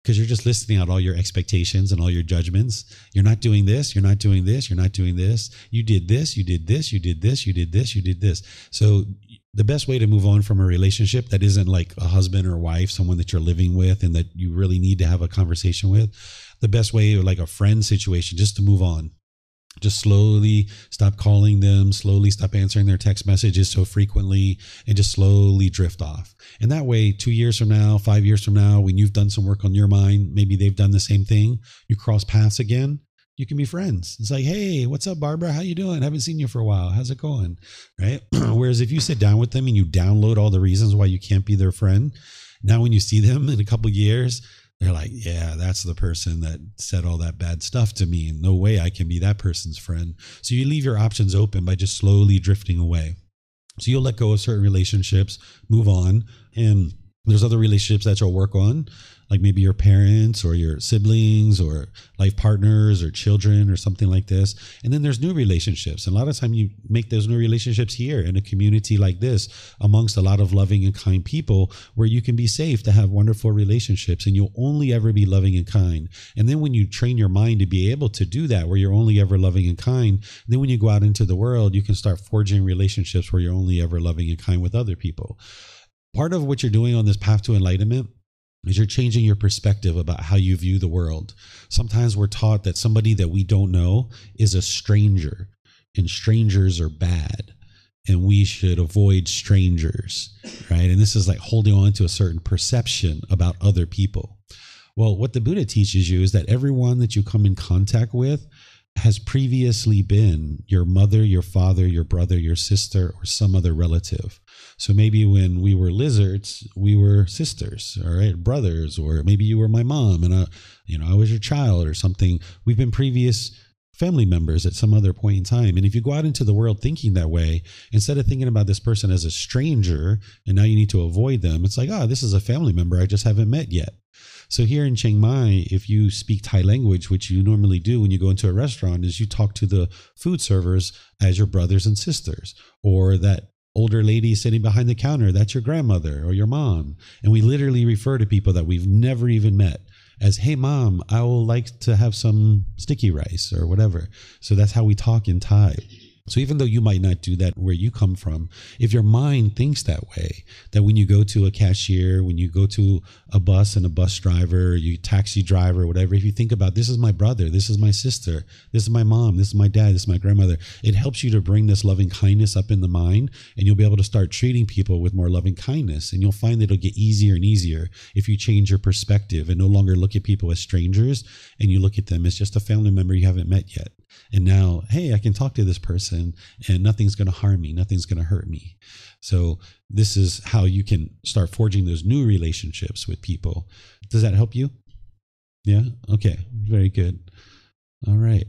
because you're just listing out all your expectations and all your judgments. You're not doing this, you're not doing this, you're not doing this. You did this, you did this, you did this, you did this, you did this. So the best way to move on from a relationship that isn't like a husband or wife, someone that you're living with and that you really need to have a conversation with, the best way, like a friend situation, just to move on. Just slowly stop calling them, slowly stop answering their text messages so frequently, and just slowly drift off. And that way, two years from now, five years from now, when you've done some work on your mind, maybe they've done the same thing, you cross paths again, you can be friends. It's like, hey, what's up, Barbara? How you doing? Haven't seen you for a while. How's it going? Right? Whereas if you sit down with them and you download all the reasons why you can't be their friend, now when you see them in a couple of years, they're like, yeah, that's the person that said all that bad stuff to me. And no way I can be that person's friend. So you leave your options open by just slowly drifting away. So you'll let go of certain relationships, move on. And there's other relationships that you'll work on, like maybe your parents or your siblings or life partners or children or something like this. And then there's new relationships. And a lot of time you make those new relationships here in a community like this amongst a lot of loving and kind people where you can be safe to have wonderful relationships, and you'll only ever be loving and kind. And then when you train your mind to be able to do that, where you're only ever loving and kind, then when you go out into the world, you can start forging relationships where you're only ever loving and kind with other people. Part of what you're doing on this path to enlightenment is you're changing your perspective about how you view the world. Sometimes we're taught that somebody that we don't know is a stranger, and strangers are bad, and we should avoid strangers, right? And this is like holding on to a certain perception about other people. Well, what the Buddha teaches you is that everyone that you come in contact with has previously been your mother, your father, your brother, your sister, or some other relative. So maybe when we were lizards, we were sisters, all right, brothers, or maybe you were my mom and I, you know, I was your child or something. We've been previous family members at some other point in time. And if you go out into the world thinking that way, instead of thinking about this person as a stranger and now you need to avoid them, it's like, oh, this is a family member I just haven't met yet. So here in Chiang Mai, if you speak Thai language, which you normally do when you go into a restaurant, is you talk to the food servers as your brothers and sisters, or that older lady sitting behind the counter, that's your grandmother or your mom. And we literally refer to people that we've never even met as, hey, mom, I will like to have some sticky rice or whatever. So that's how we talk in Thai. So even though you might not do that where you come from, if your mind thinks that way, that when you go to a cashier, when you go to a bus and a bus driver, you taxi driver, whatever, if you think about, this is my brother, this is my sister, this is my mom, this is my dad, this is my grandmother, it helps you to bring this loving kindness up in the mind, and you'll be able to start treating people with more loving kindness. And you'll find that it'll get easier and easier if you change your perspective and no longer look at people as strangers, and you look at them as just a family member you haven't met yet. And now, hey, I can talk to this person and nothing's going to harm me. Nothing's going to hurt me. So this is how you can start forging those new relationships with people. Does that help you? Yeah? Okay. Very good. All right.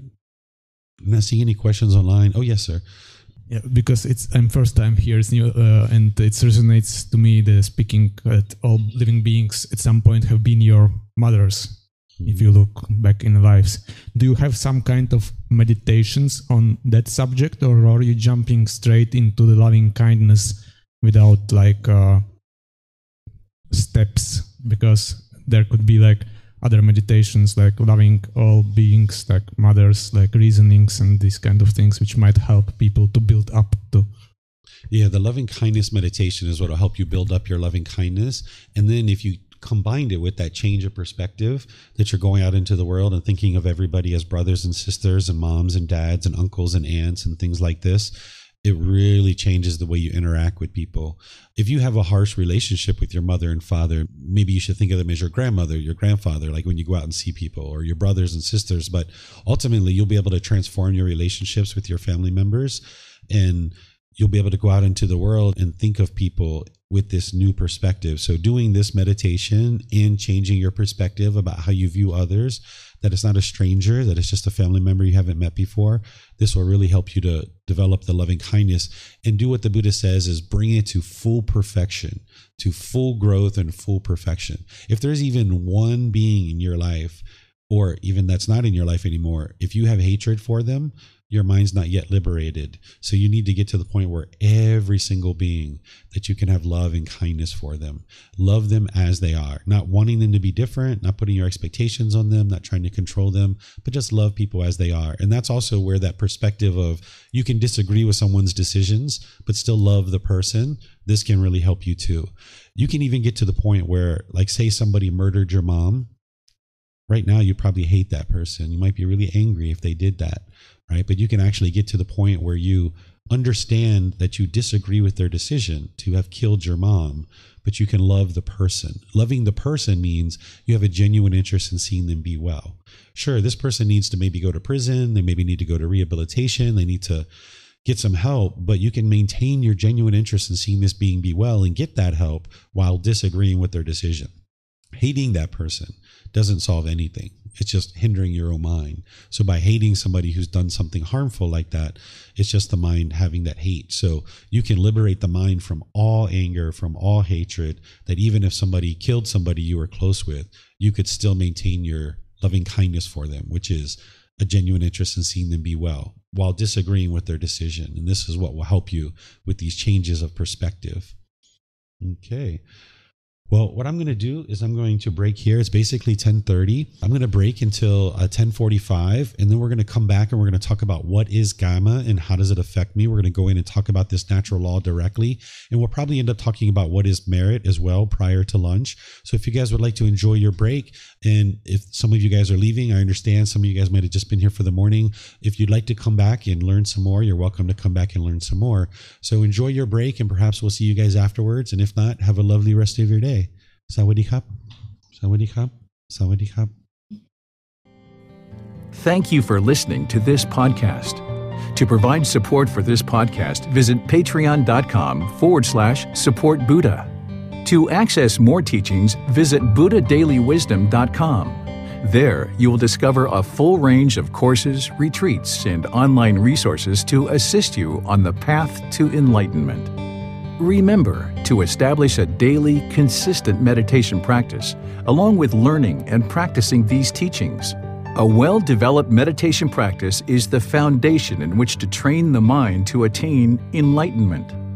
I'm not seeing any questions online. Oh, yes, sir. Yeah, because it's I'm first time here, it's new, uh, and it resonates to me the speaking that all living beings at some point have been your mothers. If you look back in lives, do you have some kind of meditations on that subject, or are you jumping straight into the loving kindness without like uh, steps? Because there could be like other meditations, like loving all beings, like mothers, like reasonings and these kind of things, which might help people to build up to. Yeah, the loving kindness meditation is what will help you build up your loving kindness. And then if you combined it with that change of perspective that you're going out into the world and thinking of everybody as brothers and sisters and moms and dads and uncles and aunts and things like this, it really changes the way you interact with people. If you have a harsh relationship with your mother and father, maybe you should think of them as your grandmother, your grandfather, like when you go out and see people, or your brothers and sisters. But ultimately, you'll be able to transform your relationships with your family members, and you'll be able to go out into the world and think of people with this new perspective. So doing this meditation and changing your perspective about how you view others, that it's not a stranger, that it's just a family member you haven't met before, this will really help you to develop the loving kindness and do what the Buddha says is bring it to full perfection, to full growth and full perfection. If there's even one being in your life, or even that's not in your life anymore, if you have hatred for them, your mind's not yet liberated. So you need to get to the point where every single being, that you can have love and kindness for them. Love them as they are, not wanting them to be different, not putting your expectations on them, not trying to control them, but just love people as they are. And that's also where that perspective of you can disagree with someone's decisions, but still love the person. This can really help you too. You can even get to the point where, like, say somebody murdered your mom. Right now, you probably hate that person. You might be really angry if they did that, right? But you can actually get to the point where you understand that you disagree with their decision to have killed your mom, but you can love the person. Loving the person means you have a genuine interest in seeing them be well. Sure, this person needs to maybe go to prison. They maybe need to go to rehabilitation. They need to get some help, but you can maintain your genuine interest in seeing this being be well and get that help while disagreeing with their decision. Hating that person doesn't solve anything. It's just hindering your own mind. So by hating somebody who's done something harmful like that, it's just the mind having that hate. So you can liberate the mind from all anger, from all hatred, that even if somebody killed somebody you were close with, you could still maintain your loving kindness for them, which is a genuine interest in seeing them be well while disagreeing with their decision. And this is what will help you with these changes of perspective. Okay. Well, what I'm going to do is I'm going to break here. It's basically ten thirty. I'm going to break until uh, ten forty-five, and then we're going to come back and we're going to talk about what is gamma and how does it affect me. We're going to go in and talk about this natural law directly, and we'll probably end up talking about what is merit as well prior to lunch. So if you guys would like to enjoy your break, and if some of you guys are leaving, I understand some of you guys might have just been here for the morning. If you'd like to come back and learn some more, you're welcome to come back and learn some more. So enjoy your break, and perhaps we'll see you guys afterwards. And if not, have a lovely rest of your day. Sawadee khap. Sawadee khap. Sawadee khap. Thank you for listening to this podcast. To provide support for this podcast, visit patreon.com forward slash support Buddha. To access more teachings, visit buddha daily wisdom dot com. There, you will discover a full range of courses, retreats, and online resources to assist you on the path to enlightenment. Remember to establish a daily, consistent meditation practice, along with learning and practicing these teachings. A well-developed meditation practice is the foundation in which to train the mind to attain enlightenment.